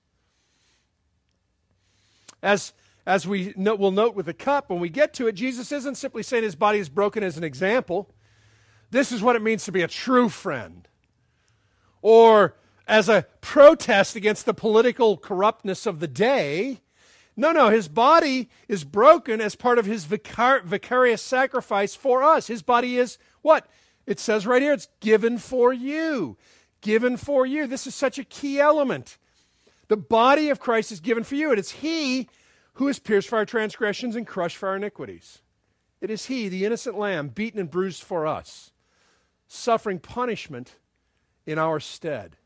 B: As we'll note with the cup, when we get to it, Jesus isn't simply saying his body is broken as an example. This is what it means to be a true friend. Or as a protest against the political corruptness of the day. No, his body is broken as part of his vicarious sacrifice for us. His body is what? It says right here, it's given for you. Given for you. This is such a key element. The body of Christ is given for you, and it's he who is pierced for our transgressions and crushed for our iniquities. It is he, the innocent lamb, beaten and bruised for us, suffering punishment in our stead.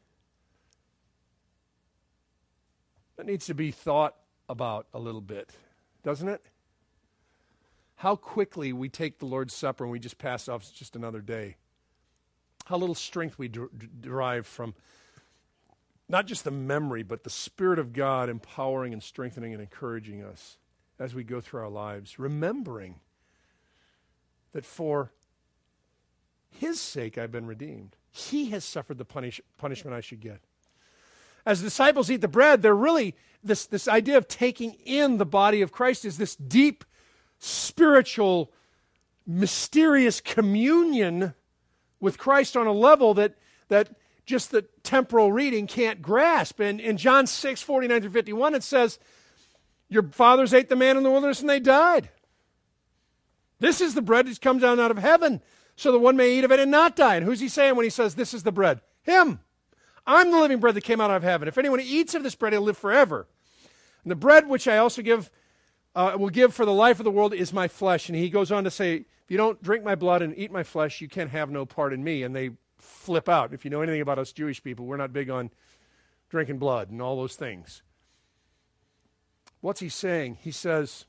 B: That needs to be thought about a little bit, doesn't it? How quickly we take the Lord's Supper and we just pass off as just another day. How little strength we derive from not just the memory, but the Spirit of God empowering and strengthening and encouraging us as we go through our lives, remembering that for his sake I've been redeemed. He has suffered the punishment I should get. As the disciples eat the bread, they're really, this idea of taking in the body of Christ is this deep, spiritual, mysterious communion with Christ on a level that just the temporal reading can't grasp. And in John 6, 49 through 51, it says, your fathers ate the manna in the wilderness and they died. This is the bread that comes down out of heaven, so that one may eat of it and not die. And who's he saying when he says, this is the bread? Him. I'm the living bread that came out of heaven. If anyone eats of this bread, he'll live forever. And the bread which I also will give for the life of the world is my flesh. And he goes on to say, if you don't drink my blood and eat my flesh, you can have no part in me. And they flip out. If you know anything about us Jewish people, we're not big on drinking blood and all those things. What's he saying? He says,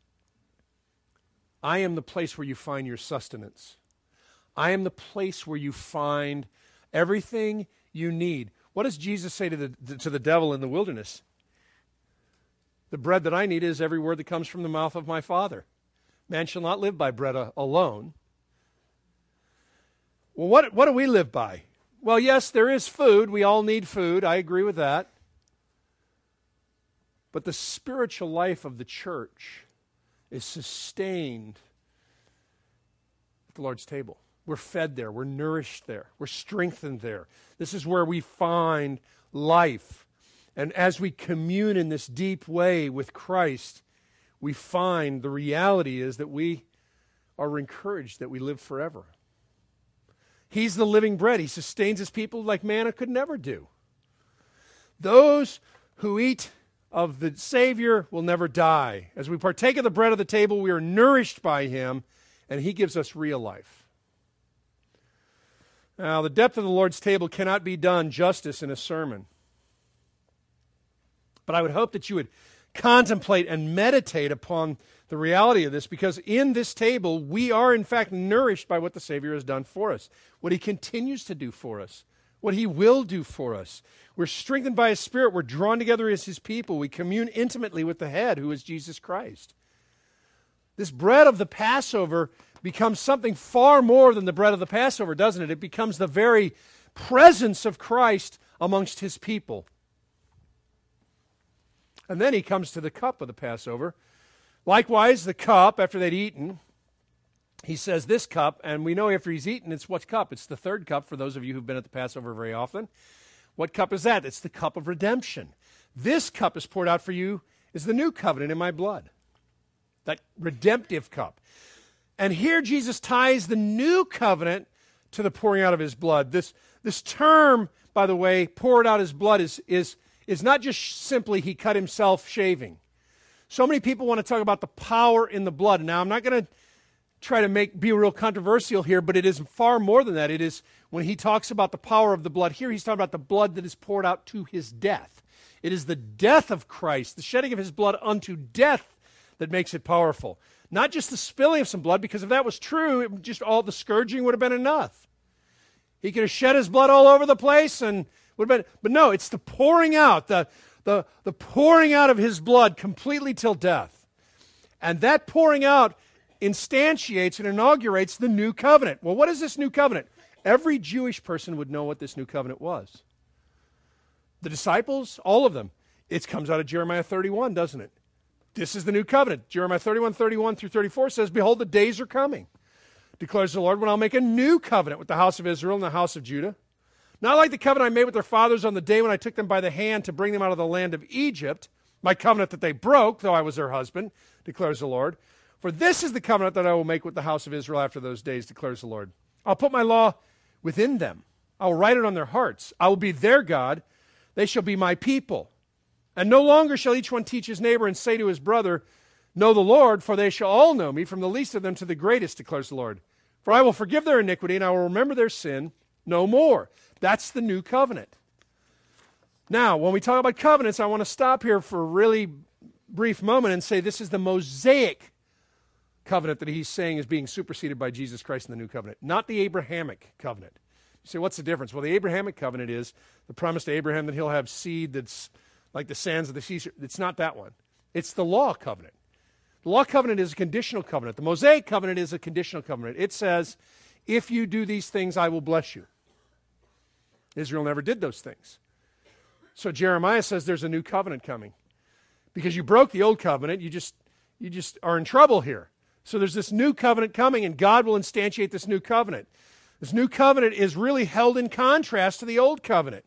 B: I am the place where you find your sustenance. I am the place where you find everything you need. What does Jesus say to the devil in the wilderness? The bread that I need is every word that comes from the mouth of my Father. Man shall not live by bread alone. Well, what do we live by? Well, yes, there is food. We all need food. I agree with that. But the spiritual life of the church is sustained at the Lord's table. We're fed there. We're nourished there. We're strengthened there. This is where we find life. And as we commune in this deep way with Christ, we find the reality is that we are encouraged that we live forever. He's the living bread. He sustains his people like manna could never do. Those who eat of the Savior will never die. As we partake of the bread of the table, we are nourished by him, and he gives us real life. Now, the depth of the Lord's table cannot be done justice in a sermon. But I would hope that you would contemplate and meditate upon the reality of this, because in this table, we are in fact nourished by what the Savior has done for us, what he continues to do for us, what he will do for us. We're strengthened by his Spirit. We're drawn together as his people. We commune intimately with the head, who is Jesus Christ. This bread of the Passover becomes something far more than the bread of the Passover, doesn't it? It becomes the very presence of Christ amongst his people. And then he comes to the cup of the Passover. Likewise, the cup, after they'd eaten, he says this cup, and we know after he's eaten, it's what cup? It's the third cup for those of you who've been at the Passover very often. What cup is that? It's the cup of redemption. This cup is poured out for you is the new covenant in my blood. That redemptive cup. And here Jesus ties the new covenant to the pouring out of his blood. This term, by the way, poured out his blood is not just simply he cut himself shaving. So many people want to talk about the power in the blood. Now, I'm not going to try to be real controversial here, but it is far more than that. It is when he talks about the power of the blood here, he's talking about the blood that is poured out to his death. It is the death of Christ, the shedding of his blood unto death, that makes it powerful. Not just the spilling of some blood, because if that was true, just all the scourging would have been enough. He could have shed his blood all over the place and would have been, but no, it's the pouring out, the pouring out of his blood completely till death. And that pouring out instantiates and inaugurates the new covenant. Well, what is this new covenant? Every Jewish person would know what this new covenant was. The disciples, all of them. It comes out of Jeremiah 31, doesn't it? This is the new covenant. Jeremiah 31 through 34 says, behold, the days are coming, declares the Lord, when I'll make a new covenant with the house of Israel and the house of Judah. Not like the covenant I made with their fathers on the day when I took them by the hand to bring them out of the land of Egypt, my covenant that they broke, though I was their husband, declares the Lord. For this is the covenant that I will make with the house of Israel after those days, declares the Lord. I'll put my law within them. I will write it on their hearts. I will be their God. They shall be my people. And no longer shall each one teach his neighbor and say to his brother, know the Lord, for they shall all know me, from the least of them to the greatest, declares the Lord. For I will forgive their iniquity, and I will remember their sin no more. That's the new covenant. Now, when we talk about covenants, I want to stop here for a really brief moment and say this is the Mosaic covenant that he's saying is being superseded by Jesus Christ in the new covenant, not the Abrahamic covenant. You say, what's the difference? Well, the Abrahamic covenant is the promise to Abraham that he'll have seed that's like the sands of the sea. It's not that one. It's the law covenant. The law covenant is a conditional covenant. The Mosaic covenant is a conditional covenant. It says, if you do these things, I will bless you. Israel never did those things. So Jeremiah says there's a new covenant coming. Because you broke the old covenant, you just are in trouble here. So there's this new covenant coming, and God will instantiate this new covenant. This new covenant is really held in contrast to the old covenant.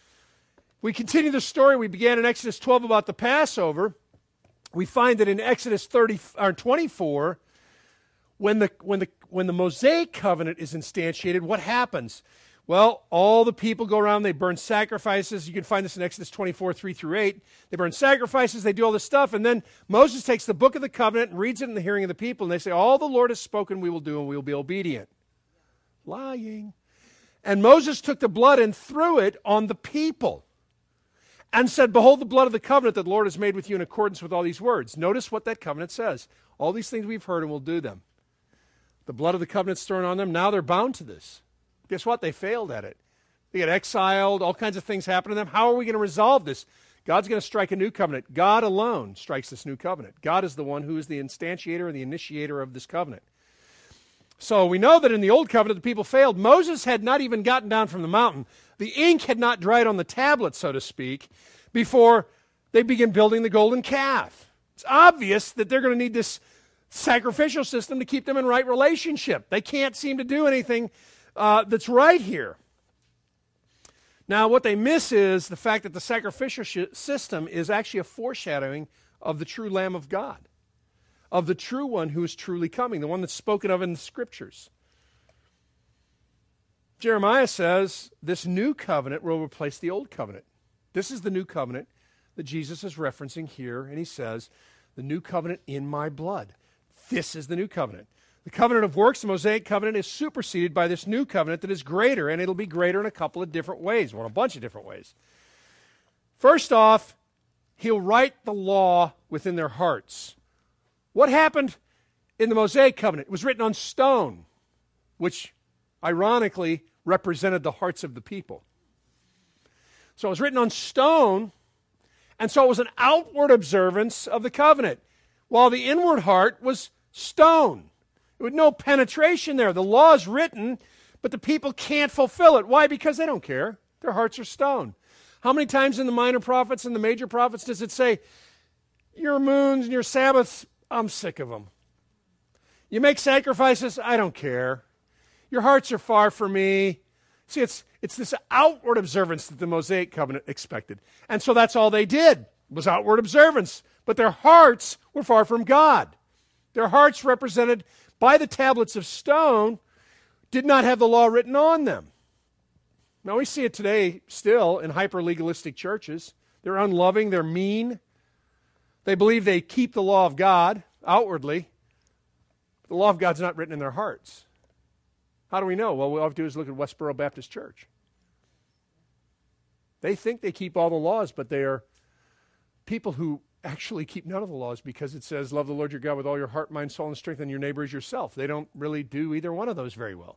B: We continue the story we began in Exodus 12 about the Passover. We find that in Exodus 24, when the Mosaic covenant is instantiated, what happens? Well, all the people go around, they burn sacrifices. You can find this in Exodus 24, 3 through 8. They burn sacrifices, they do all this stuff, and then Moses takes the book of the covenant and reads it in the hearing of the people, and they say, all the Lord has spoken we will do, and we will be obedient. Lying. And Moses took the blood and threw it on the people and said, behold the blood of the covenant that the Lord has made with you in accordance with all these words. Notice what that covenant says. All these things we've heard and we'll do them. The blood of the covenant's thrown on them. Now they're bound to this. Guess what? They failed at it. They got exiled. All kinds of things happen to them. How are we going to resolve this? God's going to strike a new covenant. God alone strikes this new covenant. God is the one who is the instantiator and the initiator of this covenant. So we know that in the old covenant, the people failed. Moses had not even gotten down from the mountain. The ink had not dried on the tablet, so to speak, before they begin building the golden calf. It's obvious that they're going to need this sacrificial system to keep them in right relationship. They can't seem to do anything that's right here. Now, what they miss is the fact that the sacrificial system is actually a foreshadowing of the true Lamb of God, of the true one who is truly coming, the one that's spoken of in the Scriptures. Jeremiah says this new covenant will replace the old covenant. This is the new covenant that Jesus is referencing here, and he says, the new covenant in my blood. This is the new covenant. The covenant of works, the Mosaic covenant, is superseded by this new covenant that is greater, and it'll be greater in a couple of different ways, well, a bunch of different ways. First off, he'll write the law within their hearts. What happened in the Mosaic covenant? It was written on stone, which ironically represented the hearts of the people. So it was written on stone, and so it was an outward observance of the covenant, while the inward heart was stone. With no penetration there. The law is written, but the people can't fulfill it. Why? Because they don't care. Their hearts are stone. How many times in the minor prophets and the major prophets does it say, your moons and your Sabbaths, I'm sick of them. You make sacrifices, I don't care. Your hearts are far from me. See, it's this outward observance that the Mosaic covenant expected. And so that's all they did, was outward observance. But their hearts were far from God. Their hearts, represented by the tablets of stone, did not have the law written on them. Now we see it today still in hyper-legalistic churches. They're unloving, they're mean. They believe they keep the law of God outwardly. The law of God's not written in their hearts. How do we know? Well, all we have to do is look at Westboro Baptist Church. They think they keep all the laws, but they are people who actually keep none of the laws, because it says, love the Lord your God with all your heart, mind, soul, and strength, and your neighbor as yourself. They don't really do either one of those very well.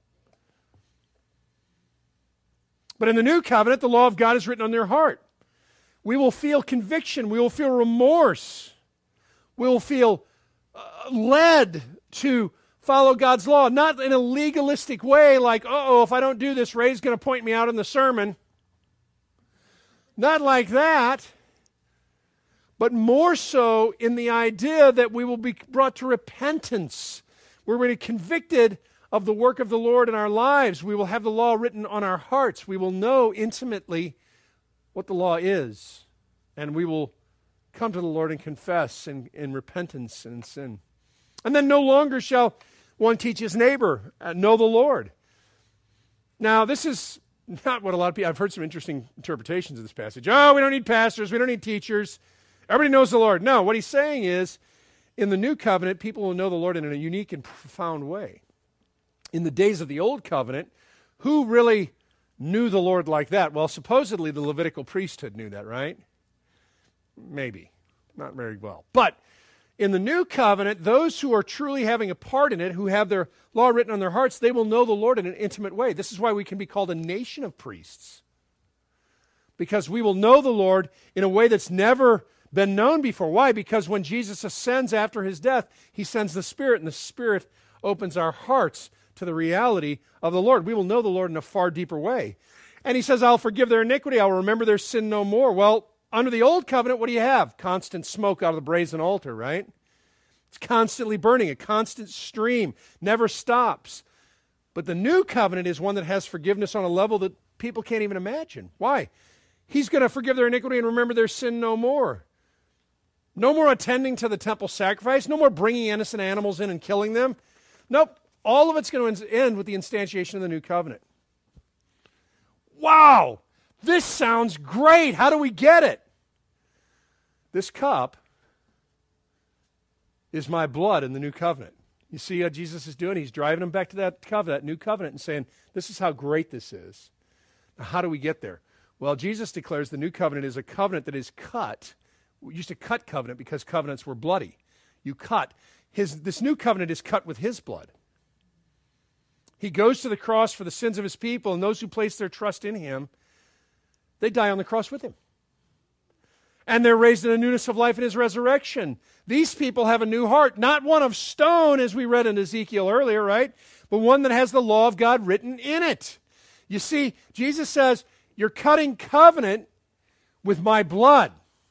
B: But in the new covenant, the law of God is written on their heart. We will feel conviction. We will feel remorse. We will feel led to follow God's law, not in a legalistic way like, if I don't do this, Ray's going to point me out in the sermon. Not like that. But more so in the idea that we will be brought to repentance. We're going to be convicted of the work of the Lord in our lives. We will have the law written on our hearts. We will know intimately what the law is. And we will come to the Lord and confess in repentance and sin. And then no longer shall one teach his neighbor, know the Lord. Now, this is not what a lot of people, I've heard some interesting interpretations of this passage. We don't need pastors, we don't need teachers. Everybody knows the Lord. No, what he's saying is, In the new covenant, people will know the Lord in a unique and profound way. In the days of the old covenant, who really knew the Lord like that? Well, supposedly the Levitical priesthood knew that, right? Maybe. Not very well. But in the new covenant, those who are truly having a part in it, who have their law written on their hearts, they will know the Lord in an intimate way. This is why we can be called a nation of priests. Because we will know the Lord in a way that's never been known before. Why? Because when Jesus ascends after his death, he sends the Spirit, and the Spirit opens our hearts to the reality of the Lord. We will know the Lord in a far deeper way. And he says, I'll forgive their iniquity. I'll remember their sin no more. Well, under the old covenant, what do you have? Constant smoke out of the brazen altar, right? It's constantly burning, a constant stream, never stops. But the new covenant is one that has forgiveness on a level that people can't even imagine. Why? He's going to forgive their iniquity and remember their sin no more. No more attending to the temple sacrifice. No more bringing innocent animals in and killing them. Nope. All of it's going to end with the instantiation of the new covenant. Wow! This sounds great. How do we get it? This cup is my blood in the new covenant. You see what Jesus is doing? He's driving them back to that covenant, that new covenant, and saying, this is how great this is. Now, how do we get there? Well, Jesus declares the new covenant is a covenant that is cut. We used to cut covenant because covenants were bloody. You cut. This new covenant is cut with his blood. He goes to the cross for the sins of his people, and those who place their trust in him, they die on the cross with him. And they're raised in a newness of life in his resurrection. These people have a new heart, not one of stone, as we read in Ezekiel earlier, right? But one that has the law of God written in it. You see, Jesus says, you're cutting covenant with my blood.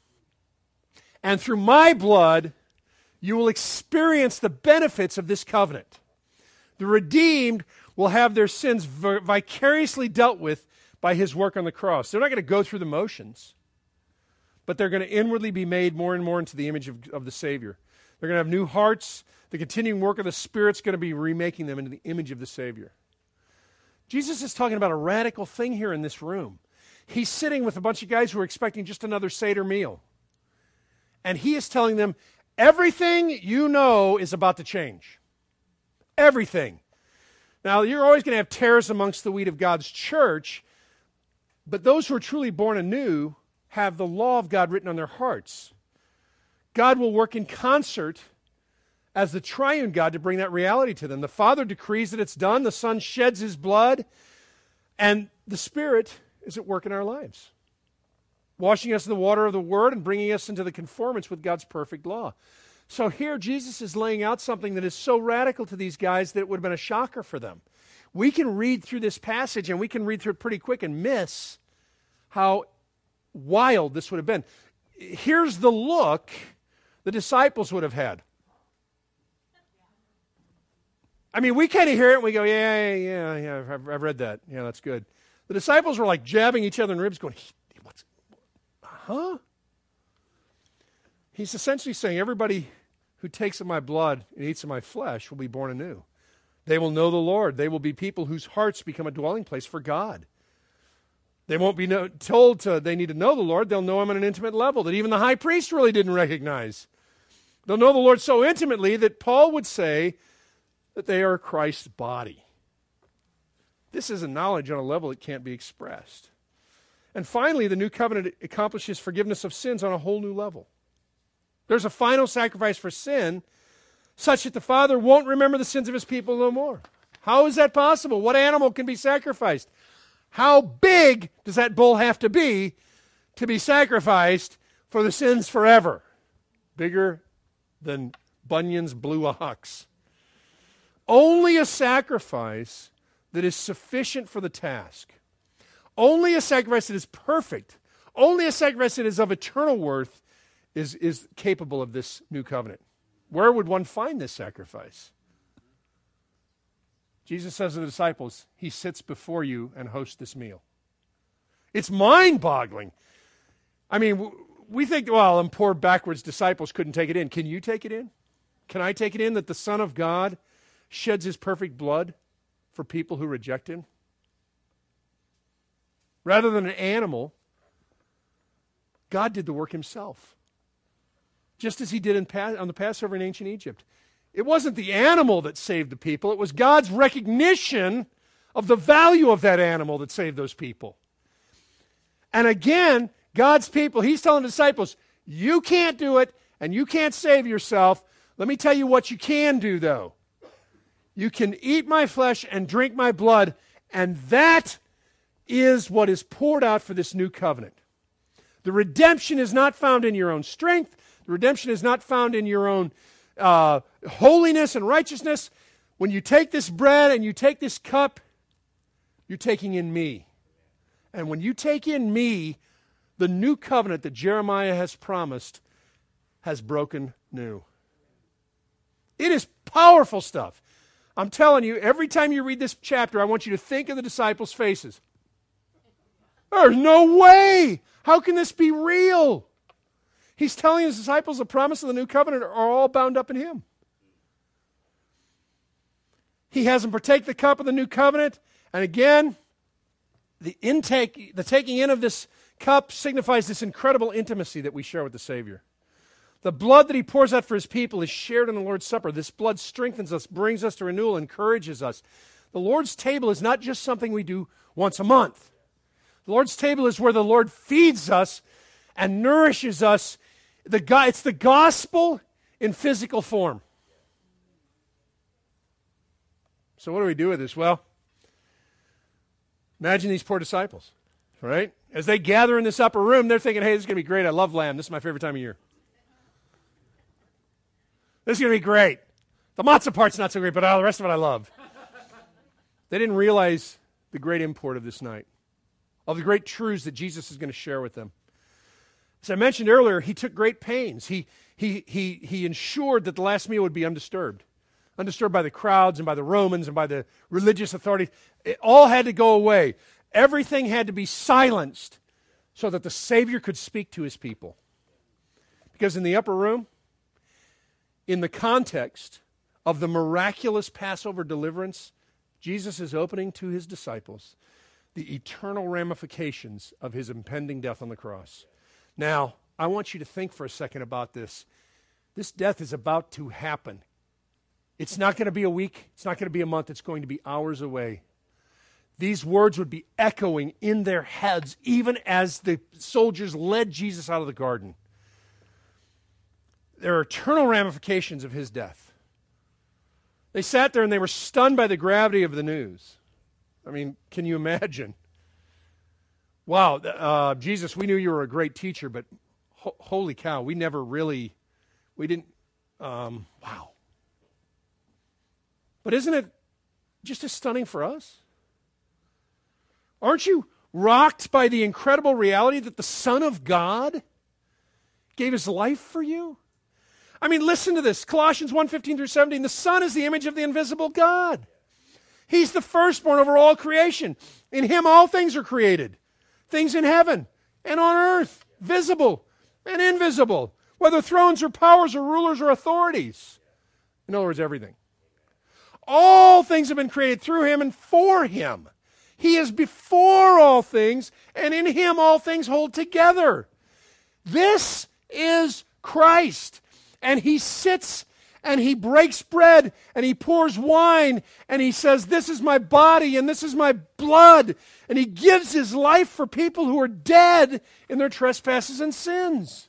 B: And through my blood, you will experience the benefits of this covenant. The redeemed will have their sins vicariously dealt with by his work on the cross. They're not going to go through the motions, but they're going to inwardly be made more and more into the image of the Savior. They're going to have new hearts. The continuing work of the Spirit's going to be remaking them into the image of the Savior. Jesus is talking about a radical thing here in this room. He's sitting with a bunch of guys who are expecting just another Seder meal. And he is telling them, everything you know is about to change. Everything. Now, you're always going to have tares amongst the wheat of God's church, but those who are truly born anew have the law of God written on their hearts. God will work in concert as the triune God to bring that reality to them. The Father decrees that it's done, the Son sheds his blood, and the Spirit is at work in our lives, washing us in the water of the Word and bringing us into the conformance with God's perfect law. So here Jesus is laying out something that is so radical to these guys that it would have been a shocker for them. We can read through this passage and we can read through it pretty quick and miss how wild this would have been. Here's the look the disciples would have had. I mean, we kind of hear it and we go, yeah, I've read that. Yeah, that's good. The disciples were like jabbing each other in ribs going, huh? He's essentially saying everybody who takes of my blood and eats of my flesh will be born anew. They will know the Lord. They will be people whose hearts become a dwelling place for God. They won't be told they need to know the Lord. They'll know him on an intimate level that even the high priest really didn't recognize. They'll know the Lord so intimately that Paul would say that they are Christ's body. This is a knowledge on a level that can't be expressed. And finally, the new covenant accomplishes forgiveness of sins on a whole new level. There's a final sacrifice for sin such that the Father won't remember the sins of his people no more. How is that possible? What animal can be sacrificed? How big does that bull have to be sacrificed for the sins forever? Bigger than Bunyan's blue ox. Only a sacrifice that is sufficient for the task. Only a sacrifice that is perfect. Only a sacrifice that is of eternal worth is capable of this new covenant. Where would one find this sacrifice? Jesus says to the disciples, he sits before you and hosts this meal. It's mind-boggling. I mean, we think, well, them poor backwards disciples couldn't take it in. Can you take it in? Can I take it in that the Son of God sheds his perfect blood for people who reject him? Rather than an animal, God did the work himself. just as he did on the Passover in ancient Egypt. It wasn't the animal that saved the people. It was God's recognition of the value of that animal that saved those people. And again, God's people, he's telling the disciples, you can't do it and you can't save yourself. Let me tell you what you can do, though. You can eat my flesh and drink my blood, and that is what is poured out for this new covenant. The redemption is not found in your own strength. The redemption is not found in your own holiness and righteousness. When you take this bread and you take this cup, you're taking in me. And when you take in me, the new covenant that Jeremiah has promised has broken new. It is powerful stuff. I'm telling you, every time you read this chapter, I want you to think of the disciples' faces. There's no way! How can this be real? He's telling his disciples the promise of the new covenant are all bound up in him. He has them partake the cup of the new covenant, and again, the taking in of this cup signifies this incredible intimacy that we share with the Savior. The blood that he pours out for his people is shared in the Lord's Supper. This blood strengthens us, brings us to renewal, encourages us. The Lord's table is not just something we do once a month. The Lord's table is where the Lord feeds us and nourishes us. It's the gospel in physical form. So what do we do with this? Well, imagine these poor disciples, right? As they gather in this upper room, they're thinking, hey, this is going to be great. I love lamb. This is my favorite time of year. This is going to be great. The matzah part's not so great, but the rest of it I love. They didn't realize the great import of this night, of the great truths that Jesus is going to share with them. As I mentioned earlier, he took great pains. He ensured that the last meal would be undisturbed by the crowds and by the Romans and by the religious authorities. It all had to go away. Everything had to be silenced so that the Savior could speak to his people. Because in the upper room, in the context of the miraculous Passover deliverance, Jesus is opening to his disciples the eternal ramifications of his impending death on the cross. Now, I want you to think for a second about this. This death is about to happen. It's not going to be a week. It's not going to be a month. It's going to be hours away. These words would be echoing in their heads even as the soldiers led Jesus out of the garden. There are eternal ramifications of his death. They sat there and they were stunned by the gravity of the news. I mean, can you imagine? Wow, Jesus, we knew you were a great teacher, but holy cow, we didn't, wow. But isn't it just as stunning for us? Aren't you rocked by the incredible reality that the Son of God gave his life for you? I mean, listen to this. Colossians 1:15-17. The Son is the image of the invisible God. He's the firstborn over all creation. In him all things are created. Things in heaven and on earth, visible and invisible, whether thrones or powers or rulers or authorities. In other words, everything. All things have been created through him and for him. He is before all things, and in him all things hold together. This is Christ. And he sits and he breaks bread and he pours wine and he says, this is my body and this is my blood. And he gives his life for people who are dead in their trespasses and sins.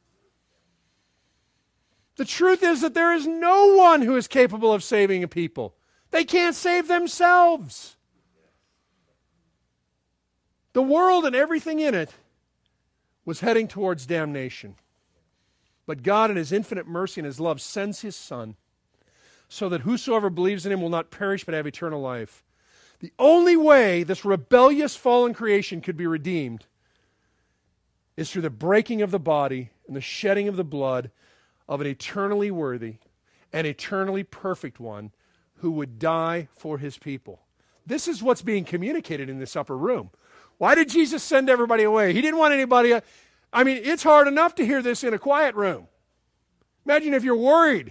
B: The truth is that there is no one who is capable of saving a people. They can't save themselves. The world and everything in it was heading towards damnation. But God in his infinite mercy and his love sends his Son so that whosoever believes in him will not perish but have eternal life. The only way this rebellious fallen creation could be redeemed is through the breaking of the body and the shedding of the blood of an eternally worthy and eternally perfect one who would die for his people. This is what's being communicated in this upper room. Why did Jesus send everybody away? He didn't want anybody. I mean, it's hard enough to hear this in a quiet room. Imagine if you're worried.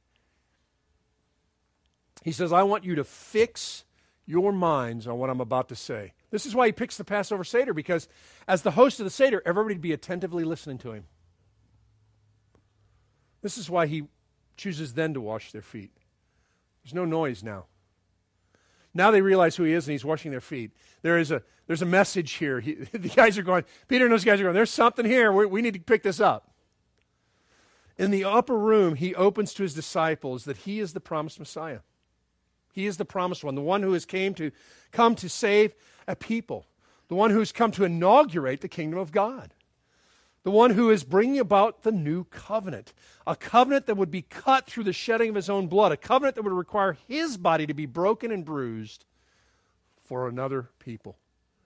B: He says, I want you to fix your minds on what I'm about to say. This is why he picks the Passover Seder, because as the host of the Seder, everybody would be attentively listening to him. This is why he chooses then to wash their feet. There's no noise now. Now they realize who he is, and he's washing their feet. There's a message here. The guys are going, Peter and those guys are going, there's something here. We need to pick this up. In the upper room, he opens to his disciples that he is the promised Messiah. He is the promised one, the one who has come to save a people, the one who has come to inaugurate the kingdom of God, the one who is bringing about the new covenant, a covenant that would be cut through the shedding of his own blood, a covenant that would require his body to be broken and bruised for another people.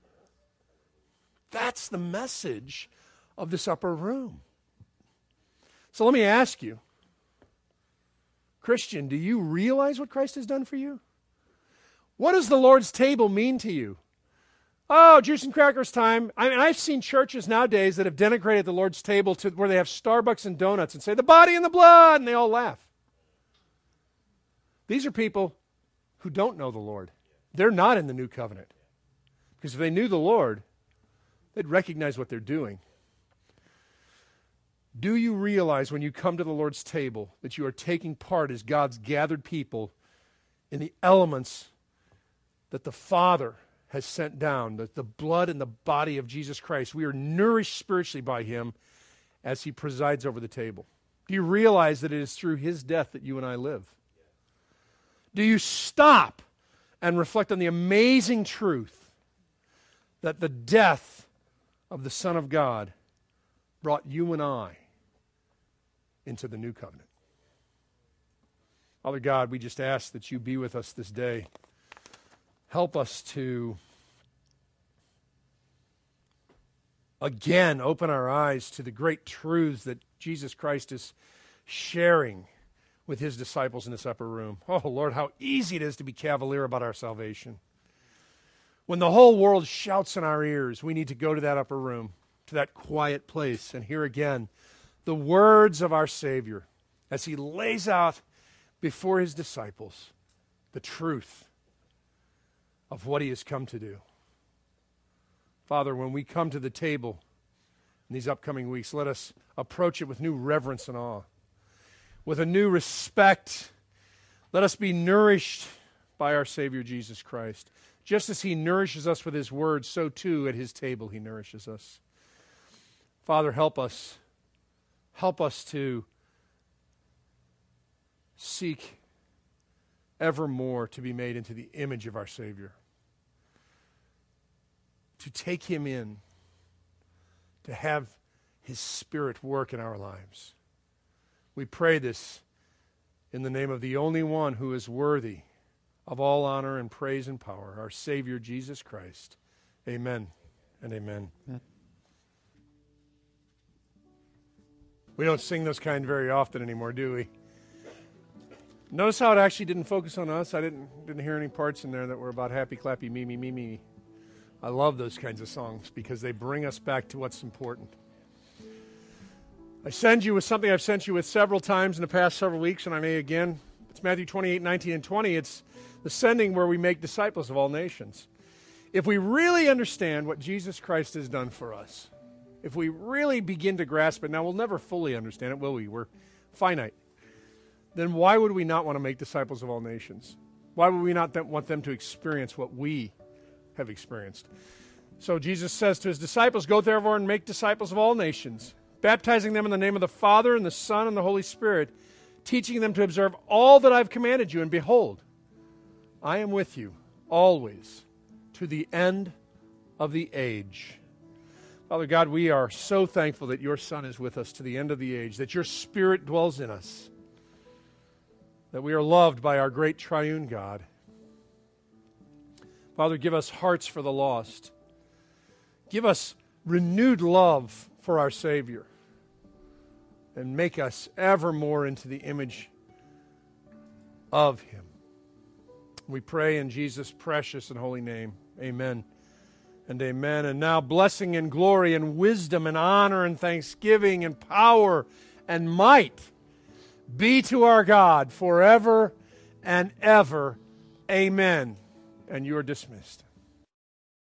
B: That's the message of this upper room. So let me ask you, Christian, do you realize what Christ has done for you? What does the Lord's table mean to you? Oh, juice and crackers time. I've seen churches nowadays that have denigrated the Lord's table to where they have Starbucks and donuts and say, the body and the blood, and they all laugh. These are people who don't know the Lord. They're not in the new covenant. Because if they knew the Lord, they'd recognize what they're doing. Do you realize when you come to the Lord's table that you are taking part as God's gathered people in the elements that the Father has sent down, the blood and the body of Jesus Christ? We are nourished spiritually by him as he presides over the table. Do you realize that it is through his death that you and I live? Do you stop and reflect on the amazing truth that the death of the Son of God brought you and I into the new covenant? Father God, we just ask that you be with us this day. Help us to again open our eyes to the great truths that Jesus Christ is sharing with his disciples in this upper room. Oh, Lord, how easy it is to be cavalier about our salvation. When the whole world shouts in our ears, we need to go to that upper room, to that quiet place, and hear again the words of our Savior as he lays out before his disciples the truth of what he has come to do. Father, when we come to the table in these upcoming weeks, let us approach it with new reverence and awe, with a new respect. Let us be nourished by our Savior Jesus Christ. Just as he nourishes us with his word, so too at his table he nourishes us. Father, help us. Help us to seek evermore to be made into the image of our Savior, to take him in, to have his Spirit work in our lives. We pray this in the name of the only one who is worthy of all honor and praise and power, our Savior Jesus Christ. Amen and amen. We don't sing those kind very often anymore, do we? Notice how it actually didn't focus on us. I didn't hear any parts in there that were about happy, clappy, me, me, me, me. I love those kinds of songs because they bring us back to what's important. I send you with something I've sent you with several times in the past several weeks, and I may again. It's Matthew 28, 19, and 20. It's the sending where we make disciples of all nations. If we really understand what Jesus Christ has done for us, if we really begin to grasp it, now we'll never fully understand it, will we? We're finite. Then why would we not want to make disciples of all nations? Why would we not want them to experience what we have experienced? So Jesus says to his disciples, go therefore and make disciples of all nations, baptizing them in the name of the Father and the Son and the Holy Spirit, teaching them to observe all that I've commanded you. And behold, I am with you always to the end of the age. Father God, we are so thankful that your Son is with us to the end of the age, that your Spirit dwells in us, that we are loved by our great triune God. Father, give us hearts for the lost. Give us renewed love for our Savior. And make us ever more into the image of him. We pray in Jesus' precious and holy name. Amen and amen. And now blessing and glory and wisdom and honor and thanksgiving and power and might be to our God forever and ever. Amen. And you are dismissed.